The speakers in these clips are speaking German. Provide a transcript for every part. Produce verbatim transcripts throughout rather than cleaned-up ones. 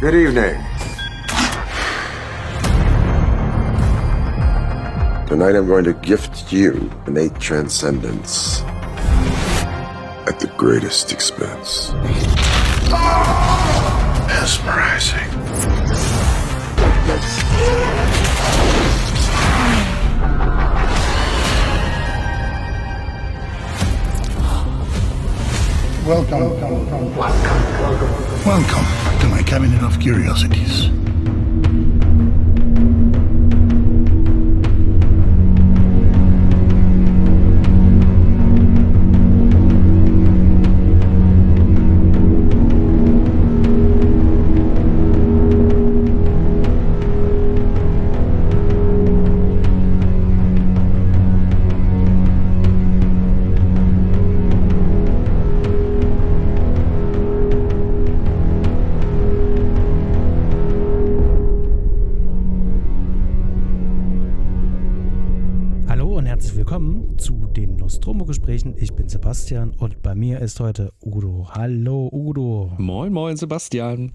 Good evening. Tonight I'm going to gift you innate transcendence at the greatest expense. Mesmerizing. Welcome, welcome, welcome, welcome, welcome to my cabinet of curiosities. Nostromo-Gesprächen. Ich bin Sebastian und bei mir ist heute Udo. Hallo Udo. Moin, moin Sebastian.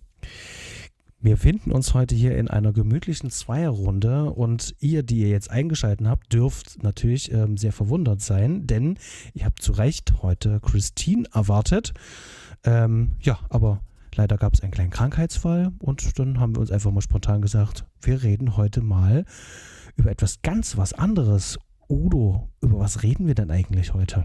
Wir finden uns heute hier in einer gemütlichen Zweierrunde und ihr, die ihr jetzt eingeschaltet habt, dürft natürlich ähm, sehr verwundert sein, denn ihr habt zu Recht heute Christine erwartet. Ähm, ja, aber leider gab es einen kleinen Krankheitsfall und dann haben wir uns einfach mal spontan gesagt, wir reden heute mal über etwas ganz was anderes. Udo, über was reden wir denn eigentlich heute?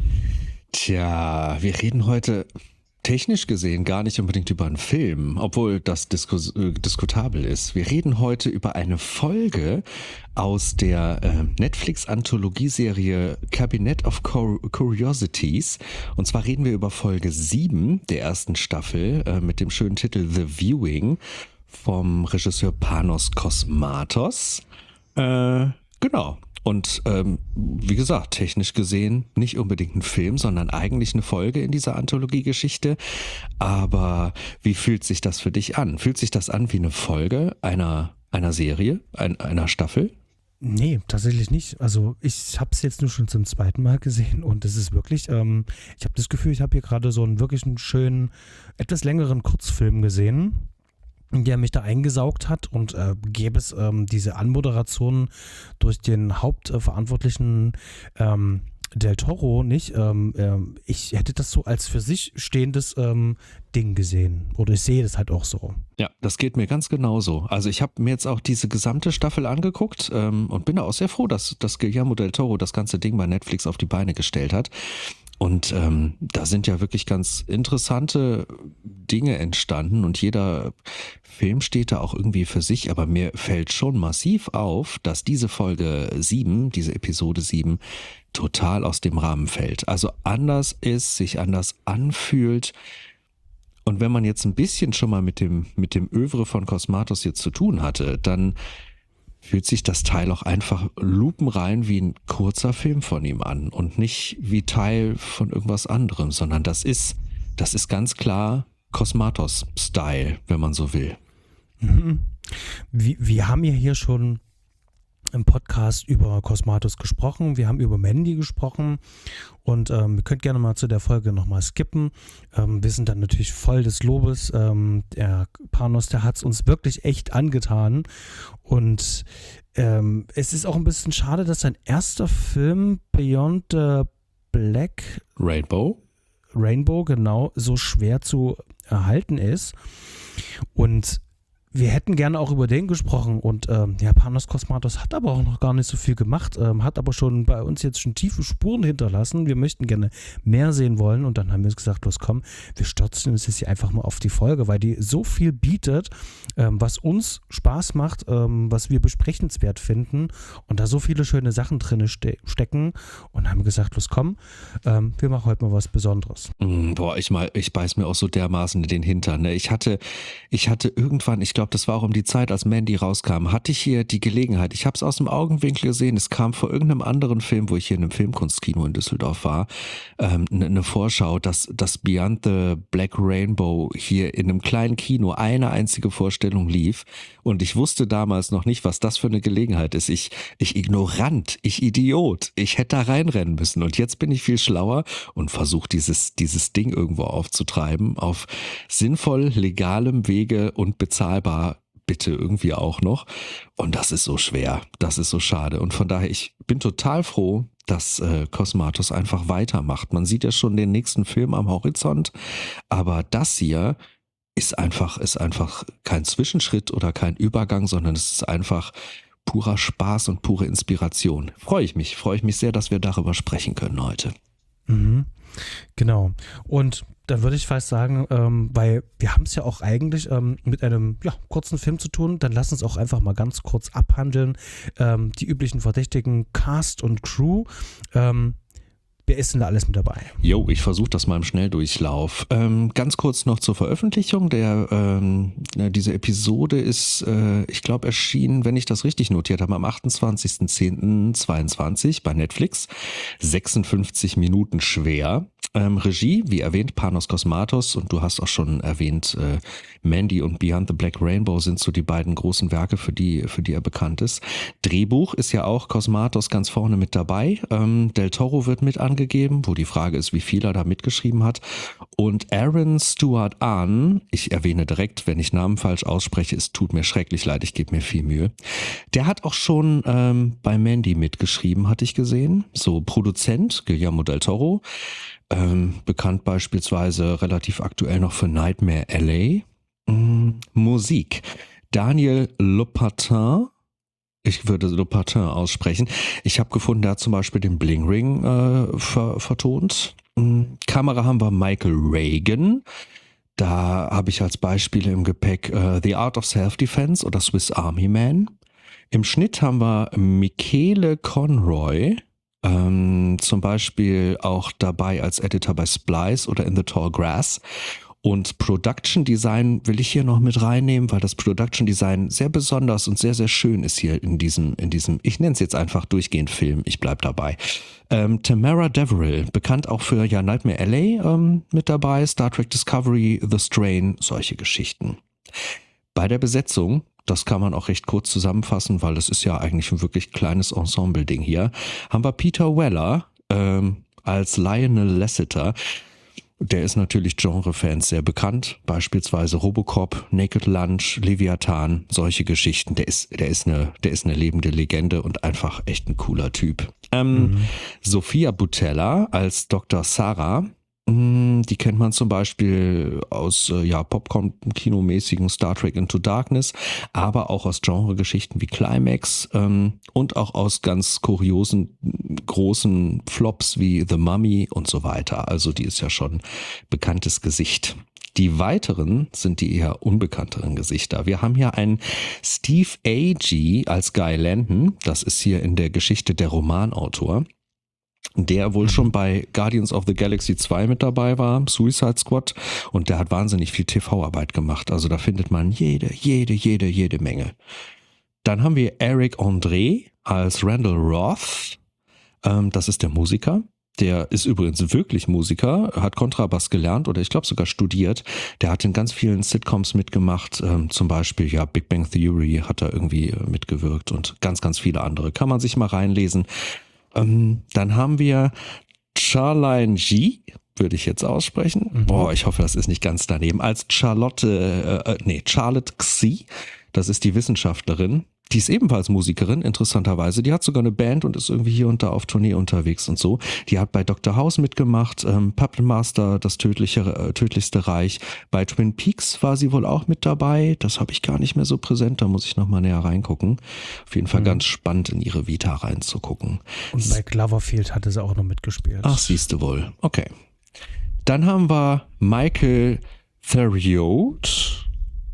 Tja, wir reden heute technisch gesehen gar nicht unbedingt über einen Film, obwohl das diskus- äh, diskutabel ist. Wir reden heute über eine Folge aus der äh, Netflix-Anthologieserie Cabinet of Cur- Curiosities. Und zwar reden wir über Folge sieben der ersten Staffel äh, mit dem schönen Titel The Viewing vom Regisseur Panos Cosmatos. Äh, genau. Und ähm, wie gesagt, technisch gesehen nicht unbedingt ein Film, sondern eigentlich eine Folge in dieser Anthologiegeschichte. Aber wie fühlt sich das für dich an? Fühlt sich das an wie eine Folge einer, einer Serie, ein, einer Staffel? Nee, tatsächlich nicht. Also ich habe es jetzt nur schon zum zweiten Mal gesehen und es ist wirklich, ähm, ich habe das Gefühl, ich habe hier gerade so einen wirklich einen schönen, etwas längeren Kurzfilm gesehen, der mich da eingesaugt hat und äh, gäbe es ähm, diese Anmoderation durch den Hauptverantwortlichen ähm, Del Toro nicht. Ähm, ähm, ich hätte das so als für sich stehendes ähm, Ding gesehen oder ich sehe das halt auch so. Ja, das geht mir ganz genauso. Also ich habe mir jetzt auch diese gesamte Staffel angeguckt ähm, und bin da auch sehr froh, dass, dass Guillermo del Toro das ganze Ding bei Netflix auf die Beine gestellt hat. Und ähm, da sind ja wirklich ganz interessante Dinge entstanden und jeder Film steht da auch irgendwie für sich, aber mir fällt schon massiv auf, dass diese Folge sieben, diese Episode sieben, total aus dem Rahmen fällt. Also anders ist, sich anders anfühlt. Und wenn man jetzt ein bisschen schon mal mit dem, mit dem Övre von Cosmatos jetzt zu tun hatte, dann fühlt sich das Teil auch einfach lupenrein wie ein kurzer Film von ihm an und nicht wie Teil von irgendwas anderem, sondern das ist, das ist ganz klar Cosmatos-Style, wenn man so will. Mhm. Wir, wir haben ja hier schon im Podcast über Cosmatos gesprochen, wir haben über Mandy gesprochen und ähm, ihr könnt gerne mal zu der Folge nochmal skippen. Ähm, wir sind dann natürlich voll des Lobes. Ähm, der Panos, der hat es uns wirklich echt angetan und ähm, es ist auch ein bisschen schade, dass sein erster Film Beyond the Black Rainbow, Rainbow, genau, so schwer zu erhalten ist und wir hätten gerne auch über den gesprochen und ähm, ja, Panos Cosmatos hat aber auch noch gar nicht so viel gemacht, ähm, hat aber schon bei uns jetzt schon tiefe Spuren hinterlassen. Wir möchten gerne mehr sehen wollen und dann haben wir uns gesagt, los komm, wir stürzen uns jetzt hier einfach mal auf die Folge, weil die so viel bietet, ähm, was uns Spaß macht, ähm, was wir besprechenswert finden und da so viele schöne Sachen drin ste- stecken und haben gesagt, los komm, ähm, wir machen heute mal was Besonderes. Mm, boah, ich mal, ich beiß mir auch so dermaßen in den Hintern. Ne? Ich hatte, ich hatte irgendwann, ich glaube, glaube, das war auch um die Zeit, als Mandy rauskam, hatte ich hier die Gelegenheit, ich habe es aus dem Augenwinkel gesehen, es kam vor irgendeinem anderen Film, wo ich hier in einem Filmkunstkino in Düsseldorf war, ähm, eine, eine Vorschau, dass das Beyond the Black Rainbow hier in einem kleinen Kino eine einzige Vorstellung lief und ich wusste damals noch nicht, was das für eine Gelegenheit ist. Ich, ich ignorant, ich Idiot, ich hätte da reinrennen müssen und jetzt bin ich viel schlauer und versuche dieses, dieses Ding irgendwo aufzutreiben auf sinnvoll, legalem Wege und bezahlbar bitte irgendwie auch noch. Und das ist so schwer, das ist so schade. Und von daher, ich bin total froh, dass äh, Cosmatos einfach weitermacht. Man sieht ja schon den nächsten Film am Horizont, aber das hier ist einfach, ist einfach kein Zwischenschritt oder kein Übergang, sondern es ist einfach purer Spaß und pure Inspiration. Freue ich mich, freue ich mich sehr, dass wir darüber sprechen können heute. Mhm. Genau. Und dann würde ich fast sagen, ähm, weil wir haben es ja auch eigentlich ähm, mit einem ja, kurzen Film zu tun, dann lass uns auch einfach mal ganz kurz abhandeln. Ähm, die üblichen Verdächtigen, Cast und Crew. Ähm, Wer ist denn da alles mit dabei? Jo, ich versuche das mal im Schnelldurchlauf. Ähm, ganz kurz noch zur Veröffentlichung. Der, ähm, diese Episode ist, äh, ich glaube, erschienen, wenn ich das richtig notiert habe, am achtundzwanzigster zehnter zweiundzwanzig bei Netflix. sechsundfünfzig Minuten schwer. Ähm, Regie, wie erwähnt, Panos Cosmatos, und du hast auch schon erwähnt, äh, Mandy und Beyond the Black Rainbow sind so die beiden großen Werke, für die, für die er bekannt ist. Drehbuch ist ja auch Cosmatos ganz vorne mit dabei. Ähm, Del Toro wird mit angegeben, wo die Frage ist, wie viel er da mitgeschrieben hat. Und Aaron Stewart Ahn, ich erwähne direkt, wenn ich Namen falsch ausspreche, es tut mir schrecklich leid, ich gebe mir viel Mühe. Der hat auch schon ähm, bei Mandy mitgeschrieben, hatte ich gesehen. So Produzent, Guillermo del Toro. Ähm, bekannt beispielsweise relativ aktuell noch für Nightmare L A. Mm, Musik. Daniel Lopatin. Ich würde Lopatin aussprechen. Ich habe gefunden, der hat zum Beispiel den Bling Ring äh, ver- vertont. Mm, Kamera haben wir Michael Reagan. Da habe ich als Beispiele im Gepäck äh, The Art of Self-Defense oder Swiss Army Man. Im Schnitt haben wir Michele Conroy. Ähm, zum Beispiel auch dabei als Editor bei Splice oder In the Tall Grass. Und Production Design will ich hier noch mit reinnehmen, weil das Production Design sehr besonders und sehr, sehr schön ist hier in diesem, in diesem, ich nenne es jetzt einfach durchgehend Film, ich bleib dabei. Ähm, Tamara Deverill, bekannt auch für ja Nightmare L A ähm, mit dabei, Star Trek Discovery, The Strain, solche Geschichten. Bei der Besetzung, das kann man auch recht kurz zusammenfassen, weil das ist ja eigentlich ein wirklich kleines Ensemble-Ding hier, haben wir Peter Weller ähm, als Lionel Lasseter. Der ist natürlich Genre-Fans sehr bekannt, beispielsweise Robocop, Naked Lunch, Leviathan, solche Geschichten. Der ist, der ist eine, der ist eine lebende Legende und einfach echt ein cooler Typ. Ähm, mhm. Sophia Boutella als Doktor Sarah. Die kennt man zum Beispiel aus äh, ja, Popcorn-Kinomäßigen Star Trek Into Darkness, aber auch aus Genregeschichten wie Climax ähm, und auch aus ganz kuriosen, großen Flops wie The Mummy und so weiter. Also die ist ja schon bekanntes Gesicht. Die weiteren sind die eher unbekannteren Gesichter. Wir haben hier einen Steve Agee als Guy Landon. Das ist hier in der Geschichte der Romanautor, der wohl schon bei Guardians of the Galaxy zwei mit dabei war, Suicide Squad, und der hat wahnsinnig viel T V-Arbeit gemacht. Also da findet man jede, jede, jede, jede Menge. Dann haben wir Eric André als Randall Roth. Ähm, das ist der Musiker. Der ist übrigens wirklich Musiker, hat Kontrabass gelernt oder ich glaube sogar studiert. Der hat in ganz vielen Sitcoms mitgemacht, ähm, zum Beispiel ja Big Bang Theory hat er irgendwie äh, mitgewirkt und ganz, ganz viele andere. Kann man sich mal reinlesen. Ähm, dann haben wir Charlene G, würde ich jetzt aussprechen. Mhm. Boah, ich hoffe, das ist nicht ganz daneben. Als Charlotte, äh, nee, Charlotte Xi, das ist die Wissenschaftlerin. Die ist ebenfalls Musikerin, interessanterweise. Die hat sogar eine Band und ist irgendwie hier und da auf Tournee unterwegs und so. Die hat bei Doktor House mitgemacht, ähm, Puppet Master, das tödliche, äh, tödlichste Reich. Bei Twin Peaks war sie wohl auch mit dabei. Das habe ich gar nicht mehr so präsent, da muss ich nochmal näher reingucken. Auf jeden Fall mhm. ganz spannend, in ihre Vita reinzugucken. Und bei Cloverfield hatte sie auch noch mitgespielt. Ach, siehst du wohl. Okay. Dann haben wir Michael Theriot.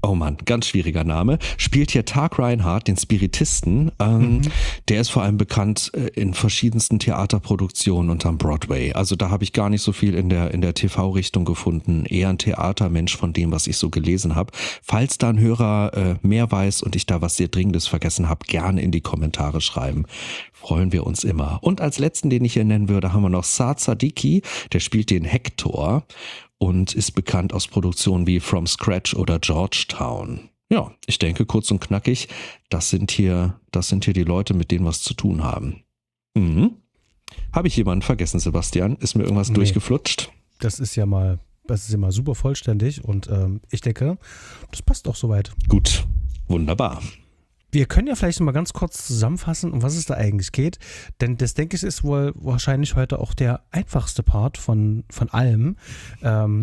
oh Mann, ganz schwieriger Name, spielt hier Tark Reinhardt, den Spiritisten. Ähm, mhm. Der ist vor allem bekannt in verschiedensten Theaterproduktionen und am Broadway. Also da habe ich gar nicht so viel in der, in der T V-Richtung gefunden. Eher ein Theatermensch von dem, was ich so gelesen habe. Falls da ein Hörer äh, mehr weiß und ich da was sehr Dringendes vergessen habe, gerne in die Kommentare schreiben. Freuen wir uns immer. Und als letzten, den ich hier nennen würde, haben wir noch Saad Sadiki, der spielt den Hector und ist bekannt aus Produktionen wie From Scratch oder Georgetown. Ja, ich denke, kurz und knackig, das sind hier, das sind hier die Leute, mit denen wir es zu tun haben. Mhm. Habe ich jemanden vergessen, Sebastian? Ist mir irgendwas nee, durchgeflutscht? Das ist ja mal, das ist ja mal super vollständig und ähm, ich denke, das passt auch soweit. Gut, wunderbar. Wir können ja vielleicht mal ganz kurz zusammenfassen, um was es da eigentlich geht, denn das, denke ich, ist wohl wahrscheinlich heute auch der einfachste Part von, von allem. Ähm,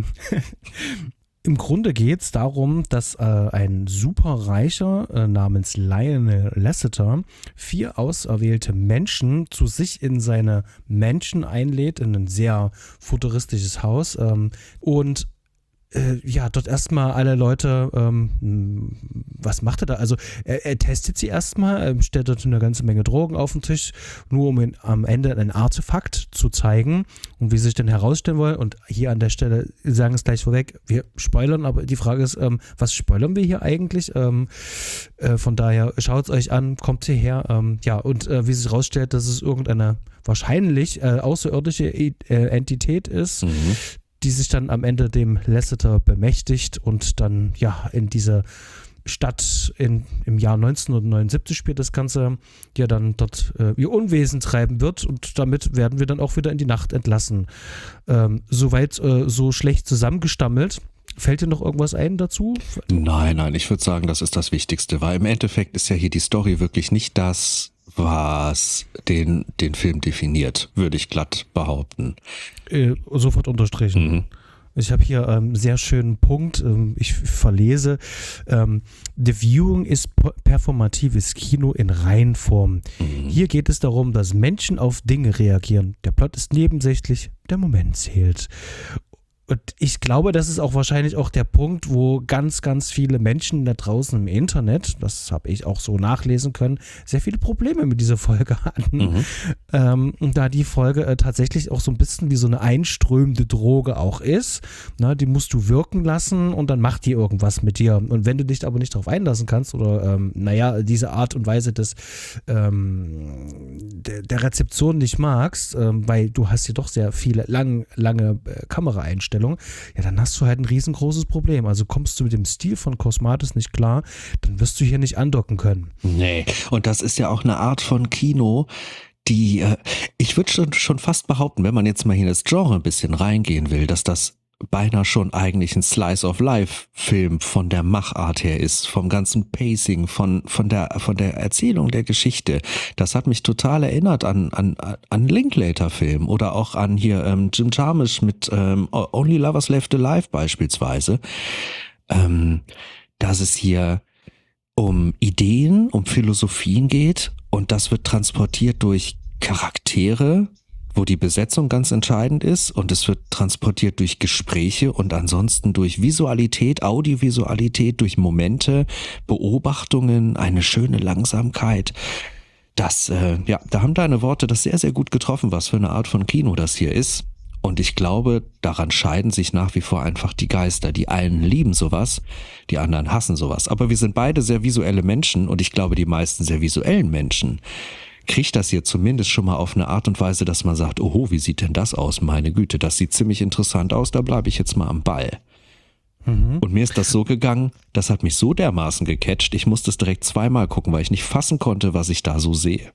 Im Grunde geht es darum, dass äh, ein superreicher äh, namens Lionel Lasseter vier auserwählte Menschen zu sich in seine Mansion einlädt, in ein sehr futuristisches Haus ähm, und ja, dort erstmal alle Leute, ähm, was macht er da? Also er, er testet sie erstmal, stellt dort eine ganze Menge Drogen auf den Tisch, nur um ihn am Ende ein Artefakt zu zeigen und wie sie sich dann herausstellen wollen. Und hier an der Stelle sagen es gleich vorweg, wir spoilern, aber die Frage ist, ähm, was spoilern wir hier eigentlich? Ähm, äh, von daher schaut es euch an, kommt hierher. Ähm, ja, und äh, wie sich herausstellt, dass es irgendeine wahrscheinlich äh, außerirdische äh, Entität ist, mhm. die sich dann am Ende dem Lasseter bemächtigt und dann ja in diese Stadt in, im Jahr neunzehnhundertneunundsiebzig spielt das Ganze, ja dann dort äh, ihr Unwesen treiben wird und damit werden wir dann auch wieder in die Nacht entlassen. Ähm, soweit äh, so schlecht zusammengestammelt. Fällt dir noch irgendwas ein dazu? Nein, nein, ich würde sagen, das ist das Wichtigste, weil im Endeffekt ist ja hier die Story wirklich nicht das, was den, den Film definiert, würde ich glatt behaupten. Äh, sofort unterstrichen. Mhm. Ich habe hier einen ähm, sehr schönen Punkt, ähm, ich verlese, ähm, The Viewing ist performatives Kino in Reinform. Mhm. Hier geht es darum, dass Menschen auf Dinge reagieren. Der Plot ist nebensächlich, der Moment zählt. Und ich glaube, das ist auch wahrscheinlich auch der Punkt, wo ganz, ganz viele Menschen da draußen im Internet, das habe ich auch so nachlesen können, sehr viele Probleme mit dieser Folge hatten. Mhm. Ähm, da die Folge äh, tatsächlich auch so ein bisschen wie so eine einströmende Droge auch ist. Na, die musst du wirken lassen und dann macht die irgendwas mit dir. Und wenn du dich aber nicht darauf einlassen kannst oder, ähm, naja, diese Art und Weise des, ähm, der, der Rezeption nicht magst, ähm, weil du hast hier doch sehr viele lang, lange äh, Kameraeinstellungen, ja, dann hast du halt ein riesengroßes Problem. Also kommst du mit dem Stil von Cosmatos nicht klar, dann wirst du hier nicht andocken können. Nee, und das ist ja auch eine Art von Kino, die, äh, ich würde schon, schon fast behaupten, wenn man jetzt mal hier in das Genre ein bisschen reingehen will, dass das beinahe schon eigentlich ein Slice-of-Life-Film von der Machart her ist, vom ganzen Pacing, von, von der, von der Erzählung der Geschichte. Das hat mich total erinnert an, an, an Linklater-Film oder auch an hier ähm, Jim Jarmusch mit ähm, Only Lovers Left Alive beispielsweise. Ähm, dass es hier um Ideen, um Philosophien geht und das wird transportiert durch Charaktere, wo die Besetzung ganz entscheidend ist und es wird transportiert durch Gespräche und ansonsten durch Visualität, Audiovisualität, durch Momente, Beobachtungen, eine schöne Langsamkeit. Das, äh, ja, da haben deine Worte das sehr, sehr gut getroffen, was für eine Art von Kino das hier ist. Und ich glaube, daran scheiden sich nach wie vor einfach die Geister. Die einen lieben sowas, die anderen hassen sowas. Aber wir sind beide sehr visuelle Menschen und ich glaube, die meisten sehr visuellen Menschen kriegt das hier zumindest schon mal auf eine Art und Weise, dass man sagt, oho, wie sieht denn das aus? Meine Güte, das sieht ziemlich interessant aus, da bleibe ich jetzt mal am Ball. Mhm. Und mir ist das so gegangen, das hat mich so dermaßen gecatcht, ich musste es direkt zweimal gucken, weil ich nicht fassen konnte, was ich da so sehe.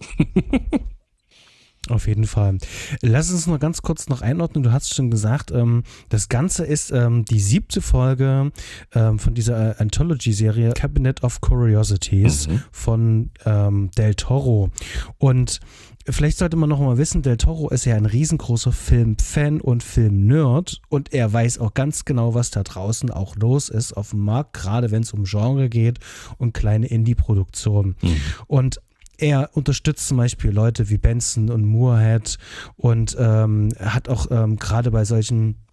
Auf jeden Fall. Lass uns noch ganz kurz noch einordnen. Du hast schon gesagt, ähm, das Ganze ist ähm, die siebte Folge ähm, von dieser äh, Anthology-Serie Cabinet of Curiosities mhm. von ähm, Del Toro. Und vielleicht sollte man noch mal wissen, Del Toro ist ja ein riesengroßer Filmfan und Filmnerd und er weiß auch ganz genau, was da draußen auch los ist auf dem Markt, gerade wenn es um Genre geht und kleine Indie-Produktionen. Mhm. Und er unterstützt zum Beispiel Leute wie Benson und Moorhead und ähm, hat auch ähm, gerade bei solchen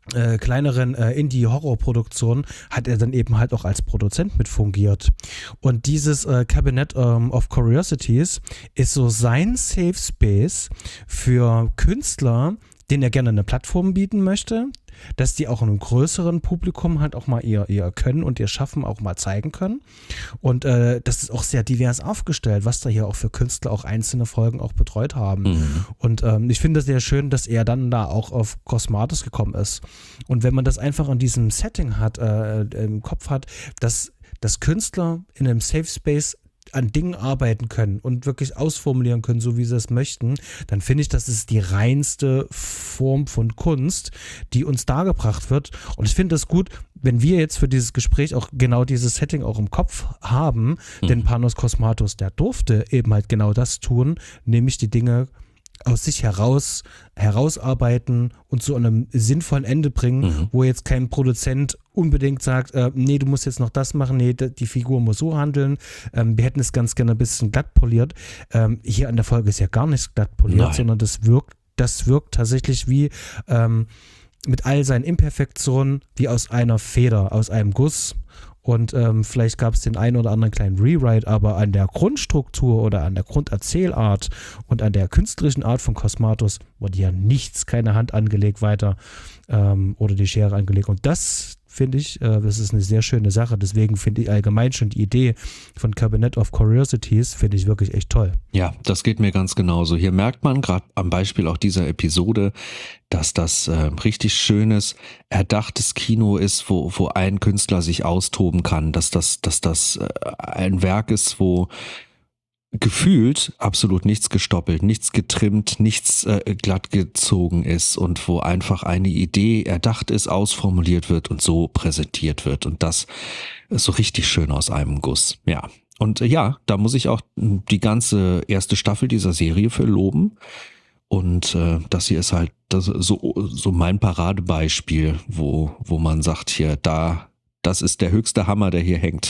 Äh, kleineren äh, Indie-Horror-Produktionen hat er dann eben halt auch als Produzent mit fungiert. Und dieses äh, Cabinet ähm, of Curiosities ist so sein Safe Space für Künstler, denen er gerne eine Plattform bieten möchte, dass die auch einem größeren Publikum halt auch mal ihr, ihr Können und ihr Schaffen auch mal zeigen können. Und äh, das ist auch sehr divers aufgestellt, was da hier auch für Künstler auch einzelne Folgen auch betreut haben. Mhm. Und ähm, ich finde es sehr schön, dass er dann da auch auf Cosmatos gekommen ist. Und wenn man das einfach in diesem Setting hat, äh, im Kopf hat, dass, dass Künstler in einem Safe Space an Dingen arbeiten können und wirklich ausformulieren können, so wie sie es möchten, dann finde ich, das ist die reinste Form von Kunst, die uns dargebracht wird. Und ich finde das gut, wenn wir jetzt für dieses Gespräch auch genau dieses Setting auch im Kopf haben, mhm. denn Panos Cosmatos, der durfte eben halt genau das tun, nämlich die Dinge aus sich heraus herausarbeiten und zu einem sinnvollen Ende bringen, mhm. wo jetzt kein Produzent unbedingt sagt, äh, nee, du musst jetzt noch das machen, nee, die Figur muss so handeln. Ähm, wir hätten es ganz gerne ein bisschen glatt poliert. Ähm, hier an der Folge ist ja gar nicht glatt poliert, Nein. sondern das wirkt, das wirkt tatsächlich wie ähm, mit all seinen Imperfektionen wie aus einer Feder, aus einem Guss. Und ähm, vielleicht gab es den einen oder anderen kleinen Rewrite, aber an der Grundstruktur oder an der Grunderzählart und an der künstlerischen Art von Cosmatos wurde ja nichts, keine Hand angelegt weiter ähm, oder die Schere angelegt. Und das finde ich, äh, das ist eine sehr schöne Sache. Deswegen finde ich allgemein schon die Idee von Cabinet of Curiosities, finde ich wirklich echt toll. Ja, das geht mir ganz genauso. Hier merkt man gerade am Beispiel auch dieser Episode, dass das äh, richtig schönes, erdachtes Kino ist, wo, wo ein Künstler sich austoben kann, dass das, dass das äh, ein Werk ist, wo gefühlt absolut nichts gestoppelt, nichts getrimmt, nichts äh, glatt gezogen ist und wo einfach eine Idee erdacht ist, ausformuliert wird und so präsentiert wird und das ist so richtig schön aus einem Guss. Ja, und äh, ja, da muss ich auch die ganze erste Staffel dieser Serie für loben und äh, das hier ist halt das, so, so mein Paradebeispiel, wo, wo man sagt hier, da, das ist der höchste Hammer, der hier hängt.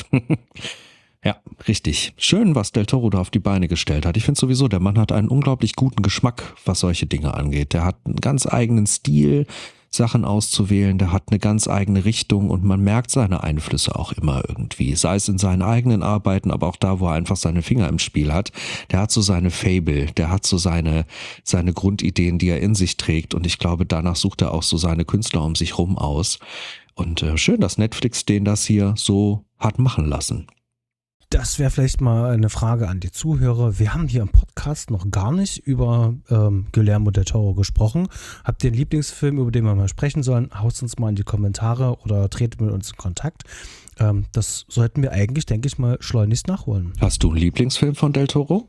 Ja, richtig. Schön, was Del Toro da auf die Beine gestellt hat. Ich finde sowieso, der Mann hat einen unglaublich guten Geschmack, was solche Dinge angeht. Der hat einen ganz eigenen Stil, Sachen auszuwählen. Der hat eine ganz eigene Richtung und man merkt seine Einflüsse auch immer irgendwie. Sei es in seinen eigenen Arbeiten, aber auch da, wo er einfach seine Finger im Spiel hat. Der hat so seine Fable, der hat so seine, seine Grundideen, die er in sich trägt. Und ich glaube, danach sucht er auch so seine Künstler um sich rum aus. Und äh, schön, dass Netflix den das hier so hat machen lassen. Das wäre vielleicht mal eine Frage an die Zuhörer. Wir haben hier im Podcast noch gar nicht über ähm, Guillermo del Toro gesprochen. Habt ihr einen Lieblingsfilm, über den wir mal sprechen sollen? Haut uns mal in die Kommentare oder tretet mit uns in Kontakt. Ähm, das sollten wir eigentlich, denke ich mal, schleunigst nachholen. Hast du einen Lieblingsfilm von del Toro?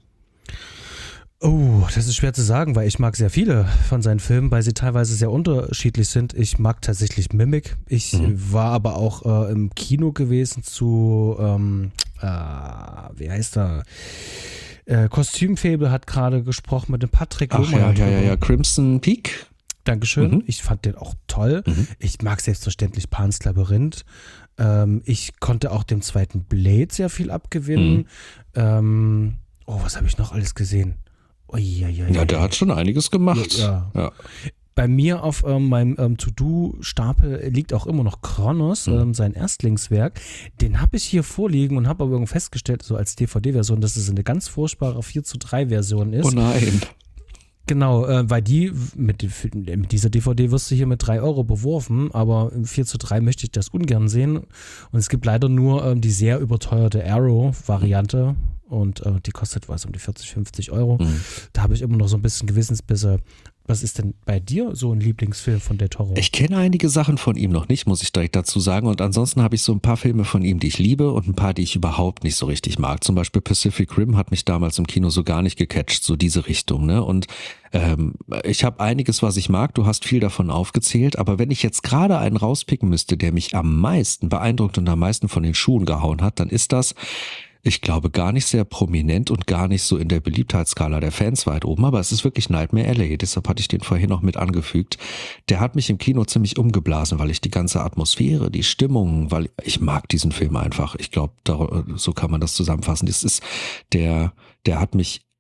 Oh, das ist schwer zu sagen, weil ich mag sehr viele von seinen Filmen, weil sie teilweise sehr unterschiedlich sind. Ich mag tatsächlich Mimic. Ich mhm. war aber auch äh, im Kino gewesen zu, ähm, äh, wie heißt er? Äh, Kostümfabel hat gerade gesprochen mit dem Patrick. Ach ja, ja, ja, ja, Crimson Peak. Dankeschön. Mhm. Ich fand den auch toll. Mhm. Ich mag selbstverständlich Pan's Labyrinth. Ähm, ich konnte auch dem zweiten Blade sehr viel abgewinnen. Mhm. Ähm, oh, was habe ich noch alles gesehen? Oh, ja, ja, ja, der hat schon einiges gemacht. Ja, ja. Ja. Bei mir auf ähm, meinem ähm, To-Do-Stapel liegt auch immer noch Kronos, mhm. ähm, sein Erstlingswerk. Den habe ich hier vorliegen und habe aber irgendwie festgestellt, so als D V D-Version, dass es eine ganz furchtbare vier zu drei Version ist. Oh nein. Genau, äh, weil die, mit, mit dieser D V D wirst du hier mit drei Euro beworfen, aber im vier zu drei möchte ich das ungern sehen. Und es gibt leider nur ähm, die sehr überteuerte Arrow-Variante. Und äh, die kostet was um die vierzig, fünfzig Euro. Mhm. Da habe ich immer noch so ein bisschen Gewissensbisse. Was ist denn bei dir so ein Lieblingsfilm von del Toro? Ich kenne einige Sachen von ihm noch nicht, muss ich direkt dazu sagen. Und ansonsten habe ich so ein paar Filme von ihm, die ich liebe und ein paar, die ich überhaupt nicht so richtig mag. Zum Beispiel Pacific Rim hat mich damals im Kino so gar nicht gecatcht, so diese Richtung. Ne? Und ähm, ich habe einiges, was ich mag. Du hast viel davon aufgezählt. Aber wenn ich jetzt gerade einen rauspicken müsste, der mich am meisten beeindruckt und am meisten von den Schuhen gehauen hat, dann ist das... Ich glaube, gar nicht sehr prominent und gar nicht so in der Beliebtheitsskala der Fans weit oben, aber es ist wirklich Nightmare Alley, deshalb hatte ich den vorhin noch mit angefügt. Der hat mich im Kino ziemlich umgeblasen, weil ich die ganze Atmosphäre, die Stimmung, weil ich mag diesen Film einfach. Ich glaube, so kann man das zusammenfassen. Das ist der, der hat mich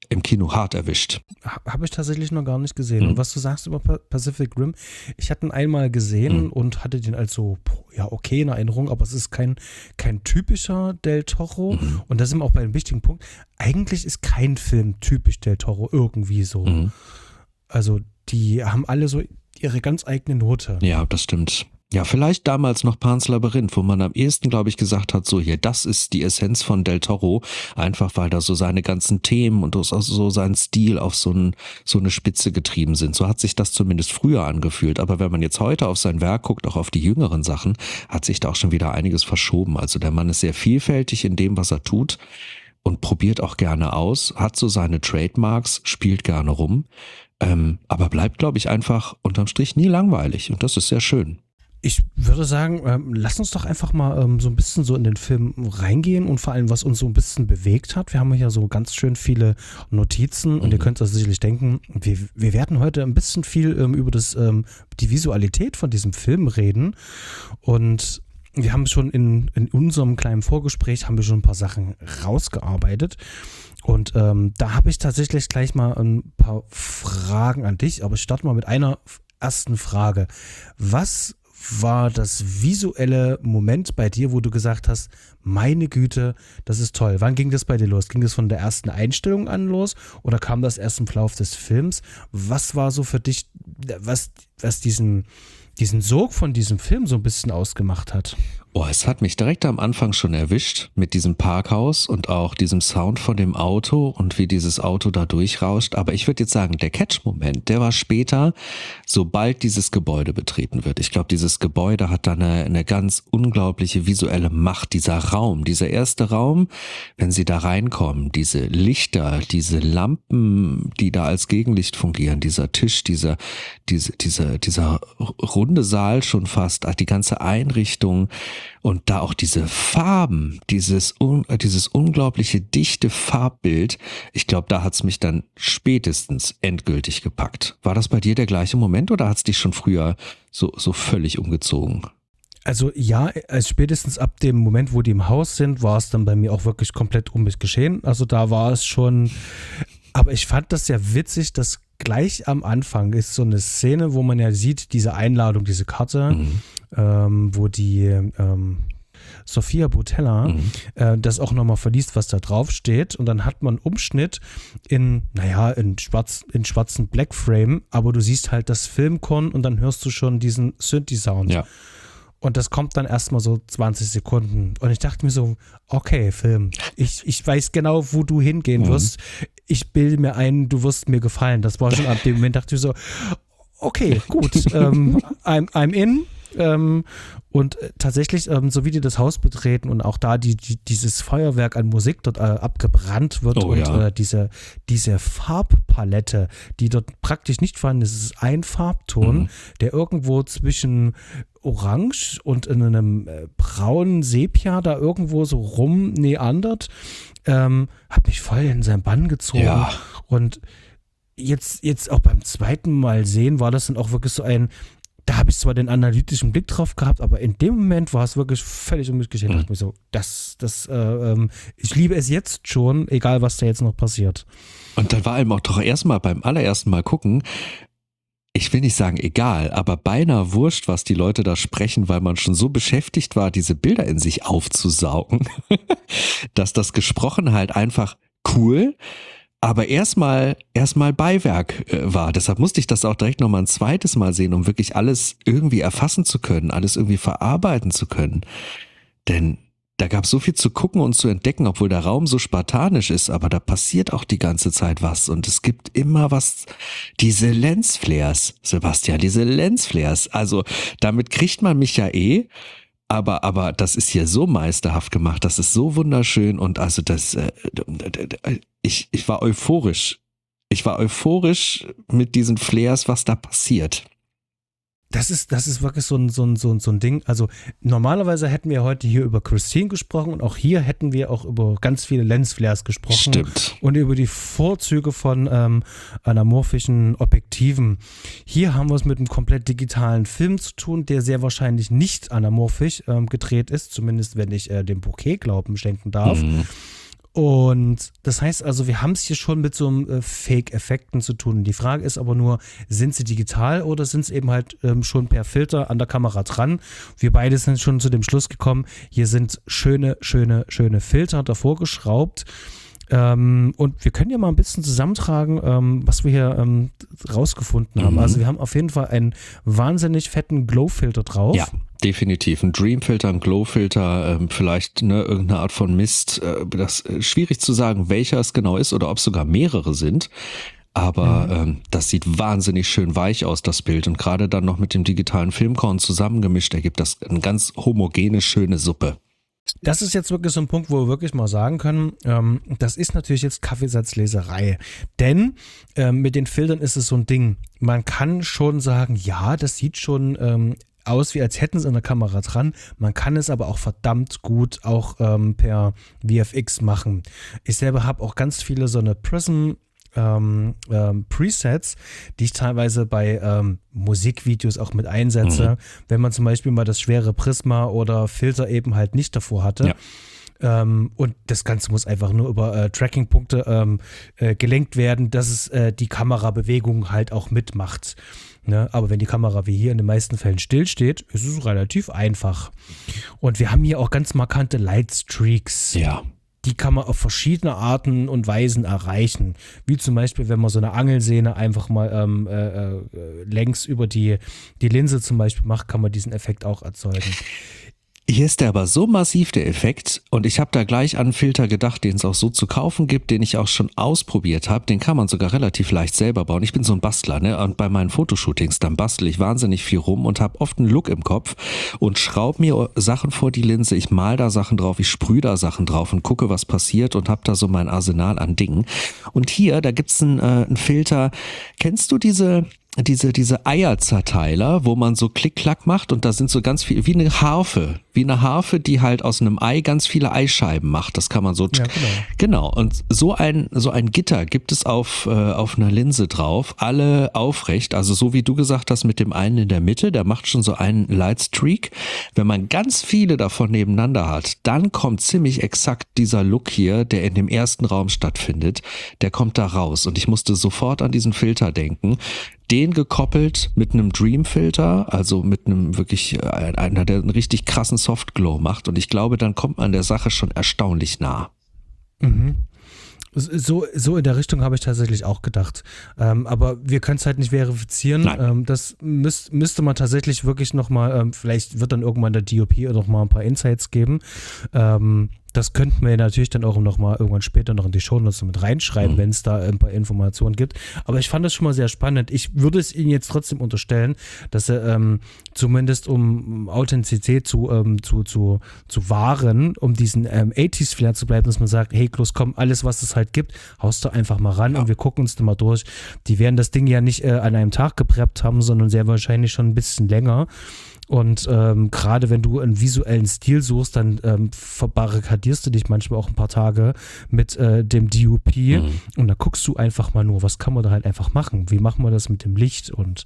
im Kino hart erwischt. Habe ich tatsächlich noch gar nicht gesehen. Mhm. Und was du sagst über Pacific Rim, ich hatte ihn einmal gesehen Mhm. und hatte den als so, ja, okay in Erinnerung, aber es ist kein, kein typischer Del Toro. Mhm. Und da sind wir auch bei einem wichtigen Punkt. Eigentlich ist kein Film typisch Del Toro irgendwie so. Mhm. Also die haben alle so ihre ganz eigene Note. Ja, das stimmt. Ja, vielleicht damals noch Pan's Labyrinth, wo man am ehesten, glaube ich, gesagt hat, so hier, das ist die Essenz von Del Toro, einfach weil da so seine ganzen Themen und so sein Stil auf so, ein, so eine Spitze getrieben sind. So hat sich das zumindest früher angefühlt. Aber wenn man jetzt heute auf sein Werk guckt, auch auf die jüngeren Sachen, hat sich da auch schon wieder einiges verschoben. Also der Mann ist sehr vielfältig in dem, was er tut und probiert auch gerne aus, hat so seine Trademarks, spielt gerne rum, ähm, aber bleibt, glaube ich, einfach unterm Strich nie langweilig. Und das ist sehr schön. Ich würde sagen, ähm, lass uns doch einfach mal ähm, so ein bisschen so in den Film reingehen und vor allem, was uns so ein bisschen bewegt hat. Wir haben ja so ganz schön viele Notizen und Mhm. ihr könnt das sicherlich denken, wir, wir werden heute ein bisschen viel ähm, über das, ähm, die Visualität von diesem Film reden und wir haben schon in, in unserem kleinen Vorgespräch haben wir schon ein paar Sachen rausgearbeitet und ähm, da habe ich tatsächlich gleich mal ein paar Fragen an dich, aber ich starte mal mit einer ersten Frage. Was war das visuelle Moment bei dir, wo du gesagt hast, meine Güte, das ist toll. Wann ging das bei dir los? Ging das von der ersten Einstellung an los oder kam das erst im Verlauf des Films? Was war so für dich, was, was diesen, diesen Sog von diesem Film so ein bisschen ausgemacht hat? Oh, es hat mich direkt am Anfang schon erwischt mit diesem Parkhaus und auch diesem Sound von dem Auto und wie dieses Auto da durchrauscht. Aber ich würde jetzt sagen, der Catch-Moment, der war später, sobald dieses Gebäude betreten wird. Ich glaube, dieses Gebäude hat da eine, eine ganz unglaubliche visuelle Macht. Dieser Raum, dieser erste Raum, wenn sie da reinkommen, diese Lichter, diese Lampen, die da als Gegenlicht fungieren, dieser Tisch, dieser, diese, dieser, dieser runde Saal schon fast, die ganze Einrichtung. Und da auch diese Farben, dieses, un, dieses unglaubliche dichte Farbbild, ich glaube, da hat's mich dann spätestens endgültig gepackt. War das bei dir der gleiche Moment oder hat's dich schon früher so, so völlig umgezogen? Also ja, als spätestens ab dem Moment, wo die im Haus sind, war es dann bei mir auch wirklich komplett um mich geschehen. Also da war es schon, aber ich fand das ja witzig, dass gleich am Anfang ist so eine Szene, wo man ja sieht, diese Einladung, diese Karte, Mhm. ähm, wo die ähm, Sophia Boutella Mhm. äh, das auch nochmal verliest, was da drauf steht. Und dann hat man einen Umschnitt in, naja, in, schwarz, in schwarzen Blackframe, aber du siehst halt das Filmkorn und dann hörst du schon diesen Synthi-Sound. Ja. Und das kommt dann erstmal so zwanzig Sekunden. Und ich dachte mir so, okay, Film, ich, ich weiß genau, wo du hingehen Mhm. wirst. Ich bilde mir ein, du wirst mir gefallen. Das war schon ab dem Moment, dachte ich so, okay, gut, ähm, I'm, I'm in. Ähm, und äh, tatsächlich, ähm, so wie die das Haus betreten und auch da die, die, dieses Feuerwerk an Musik dort äh, abgebrannt wird Oh, und ja. äh, diese, diese Farbpalette, die dort praktisch nicht vorhanden ist, es ist ein Farbton, Mhm. der irgendwo zwischen Orange und in einem äh, braunen Sepia da irgendwo so rumneandert, ähm, hat mich voll in seinen Bann gezogen. Ja. Und jetzt, jetzt auch beim zweiten Mal sehen, war das dann auch wirklich so ein, da habe ich zwar den analytischen Blick drauf gehabt, aber in dem Moment war es wirklich völlig um mich geschehen. Mhm. Ich dachte mir so, das, das, äh, ähm, ich liebe es jetzt schon, egal was da jetzt noch passiert. Und dann war einem auch doch erstmal beim allerersten Mal gucken, ich will nicht sagen egal, aber beinahe wurscht, was die Leute da sprechen, weil man schon so beschäftigt war, diese Bilder in sich aufzusaugen, dass das Gesprochen halt einfach cool, aber erstmal erstmal Beiwerk äh, war. Deshalb musste ich das auch direkt nochmal ein zweites Mal sehen, um wirklich alles irgendwie erfassen zu können, alles irgendwie verarbeiten zu können. Denn da gab es so viel zu gucken und zu entdecken, obwohl der Raum so spartanisch ist, aber da passiert auch die ganze Zeit was und es gibt immer was, diese Lensflares, Sebastian, diese Lensflares, also damit kriegt man mich ja eh, aber aber das ist hier so meisterhaft gemacht, das ist so wunderschön und also das, äh, ich, ich war euphorisch, ich war euphorisch mit diesen Flares, was da passiert. Das ist, das ist wirklich so ein, so, ein, so, ein, so ein Ding. Also normalerweise hätten wir heute hier über Christine gesprochen und auch hier hätten wir auch über ganz viele Lensflares gesprochen. Stimmt. Und über die Vorzüge von ähm, anamorphischen Objektiven. Hier haben wir es mit einem komplett digitalen Film zu tun, der sehr wahrscheinlich nicht anamorphisch ähm, gedreht ist, zumindest wenn ich äh, dem Bouquet Glauben schenken darf. Mhm. Und das heißt also, wir haben es hier schon mit so äh, Fake-Effekten zu tun. Die Frage ist aber nur, sind sie digital oder sind es eben halt ähm, schon per Filter an der Kamera dran? Wir beide sind schon zu dem Schluss gekommen, hier sind schöne, schöne, schöne Filter davor geschraubt. Ähm, und wir können ja mal ein bisschen zusammentragen, ähm, was wir hier ähm, rausgefunden haben. Mhm. Also wir haben auf jeden Fall einen wahnsinnig fetten Glow-Filter drauf. Ja, definitiv. Ein Dream-Filter, ein Glow-Filter, ähm, vielleicht ne, irgendeine Art von Mist. Äh, das ist schwierig zu sagen, welcher es genau ist oder ob es sogar mehrere sind. Aber mhm. ähm, das sieht wahnsinnig schön weich aus, das Bild. Und gerade dann noch mit dem digitalen Filmkorn zusammengemischt, ergibt das eine ganz homogene, schöne Suppe. Das ist jetzt wirklich so ein Punkt, wo wir wirklich mal sagen können, ähm, das ist natürlich jetzt Kaffeesatzleserei. Denn ähm, mit den Filtern ist es so ein Ding. Man kann schon sagen, ja, das sieht schon ähm, aus, wie als hätten sie in der Kamera dran. Man kann es aber auch verdammt gut auch ähm, per V F X machen. Ich selber habe auch ganz viele so eine Prism Ähm, ähm, Presets, die ich teilweise bei ähm, Musikvideos auch mit einsetze, mhm. wenn man zum Beispiel mal das schwere Prisma oder Filter eben halt nicht davor hatte. Ja. Ähm, und das Ganze muss einfach nur über äh, Tracking-Punkte ähm, äh, gelenkt werden, dass es äh, die Kamerabewegung halt auch mitmacht. Ne? Aber wenn die Kamera wie hier in den meisten Fällen stillsteht, ist es relativ einfach. Und wir haben hier auch ganz markante Lightstreaks. Ja. Die kann man auf verschiedene Arten und Weisen erreichen. Wie zum Beispiel, wenn man so eine Angelsehne einfach mal ähm, äh, äh, längs über die, die Linse zum Beispiel macht, kann man diesen Effekt auch erzeugen. Hier ist der aber so massiv, der Effekt, und ich habe da gleich an einen Filter gedacht, den es auch so zu kaufen gibt, den ich auch schon ausprobiert habe. Den kann man sogar relativ leicht selber bauen. Ich bin so ein Bastler, ne? Und bei meinen Fotoshootings, dann bastel ich wahnsinnig viel rum und habe oft einen Look im Kopf und schraube mir Sachen vor die Linse. Ich mal da Sachen drauf, ich sprühe da Sachen drauf und gucke, was passiert und habe da so mein Arsenal an Dingen. Und hier, da gibt's einen, äh, einen Filter. Kennst du diese... diese diese Eierzerteiler, wo man so Klick-Klack macht und da sind so ganz viel, wie eine Harfe, wie eine Harfe, die halt aus einem Ei ganz viele Eischeiben macht. Das kann man so, ja, genau. genau. Und so ein so ein Gitter gibt es auf äh, auf einer Linse drauf, alle aufrecht, also so wie du gesagt hast mit dem einen in der Mitte, der macht schon so einen Lightstreak. Wenn man ganz viele davon nebeneinander hat, dann kommt ziemlich exakt dieser Look hier, der in dem ersten Raum stattfindet, der kommt da raus und ich musste sofort an diesen Filter denken. Den gekoppelt mit einem Dream-Filter, also mit einem wirklich, einer, der einen richtig krassen Softglow macht. Und ich glaube, dann kommt man der Sache schon erstaunlich nah. Mhm. So, so in der Richtung habe ich tatsächlich auch gedacht. Ähm, aber wir können es halt nicht verifizieren. Ähm, das müß, müsste man tatsächlich wirklich nochmal, ähm, vielleicht wird dann irgendwann der D O P noch mal ein paar Insights geben. Ähm, Das könnten wir natürlich dann auch noch mal irgendwann später noch in die Shownotes mit reinschreiben, mhm. wenn es da ein paar Informationen gibt. Aber ich fand das schon mal sehr spannend. Ich würde es Ihnen jetzt trotzdem unterstellen, dass er ähm, zumindest um Authentizität zu, ähm, zu, zu, zu wahren, um diesen ähm, achtziger-Flair zu bleiben, dass man sagt, hey Klaus, komm, alles was es halt gibt, haust du einfach mal ran ja. und wir gucken uns da mal durch. Die werden das Ding ja nicht äh, an einem Tag gepreppt haben, sondern sehr wahrscheinlich schon ein bisschen länger. Und ähm, gerade wenn du einen visuellen Stil suchst, dann ähm, verbarrikadierst du dich manchmal auch ein paar Tage mit äh, dem D O P mhm. und da guckst du einfach mal nur, was kann man da halt einfach machen? Wie machen wir das mit dem Licht? Und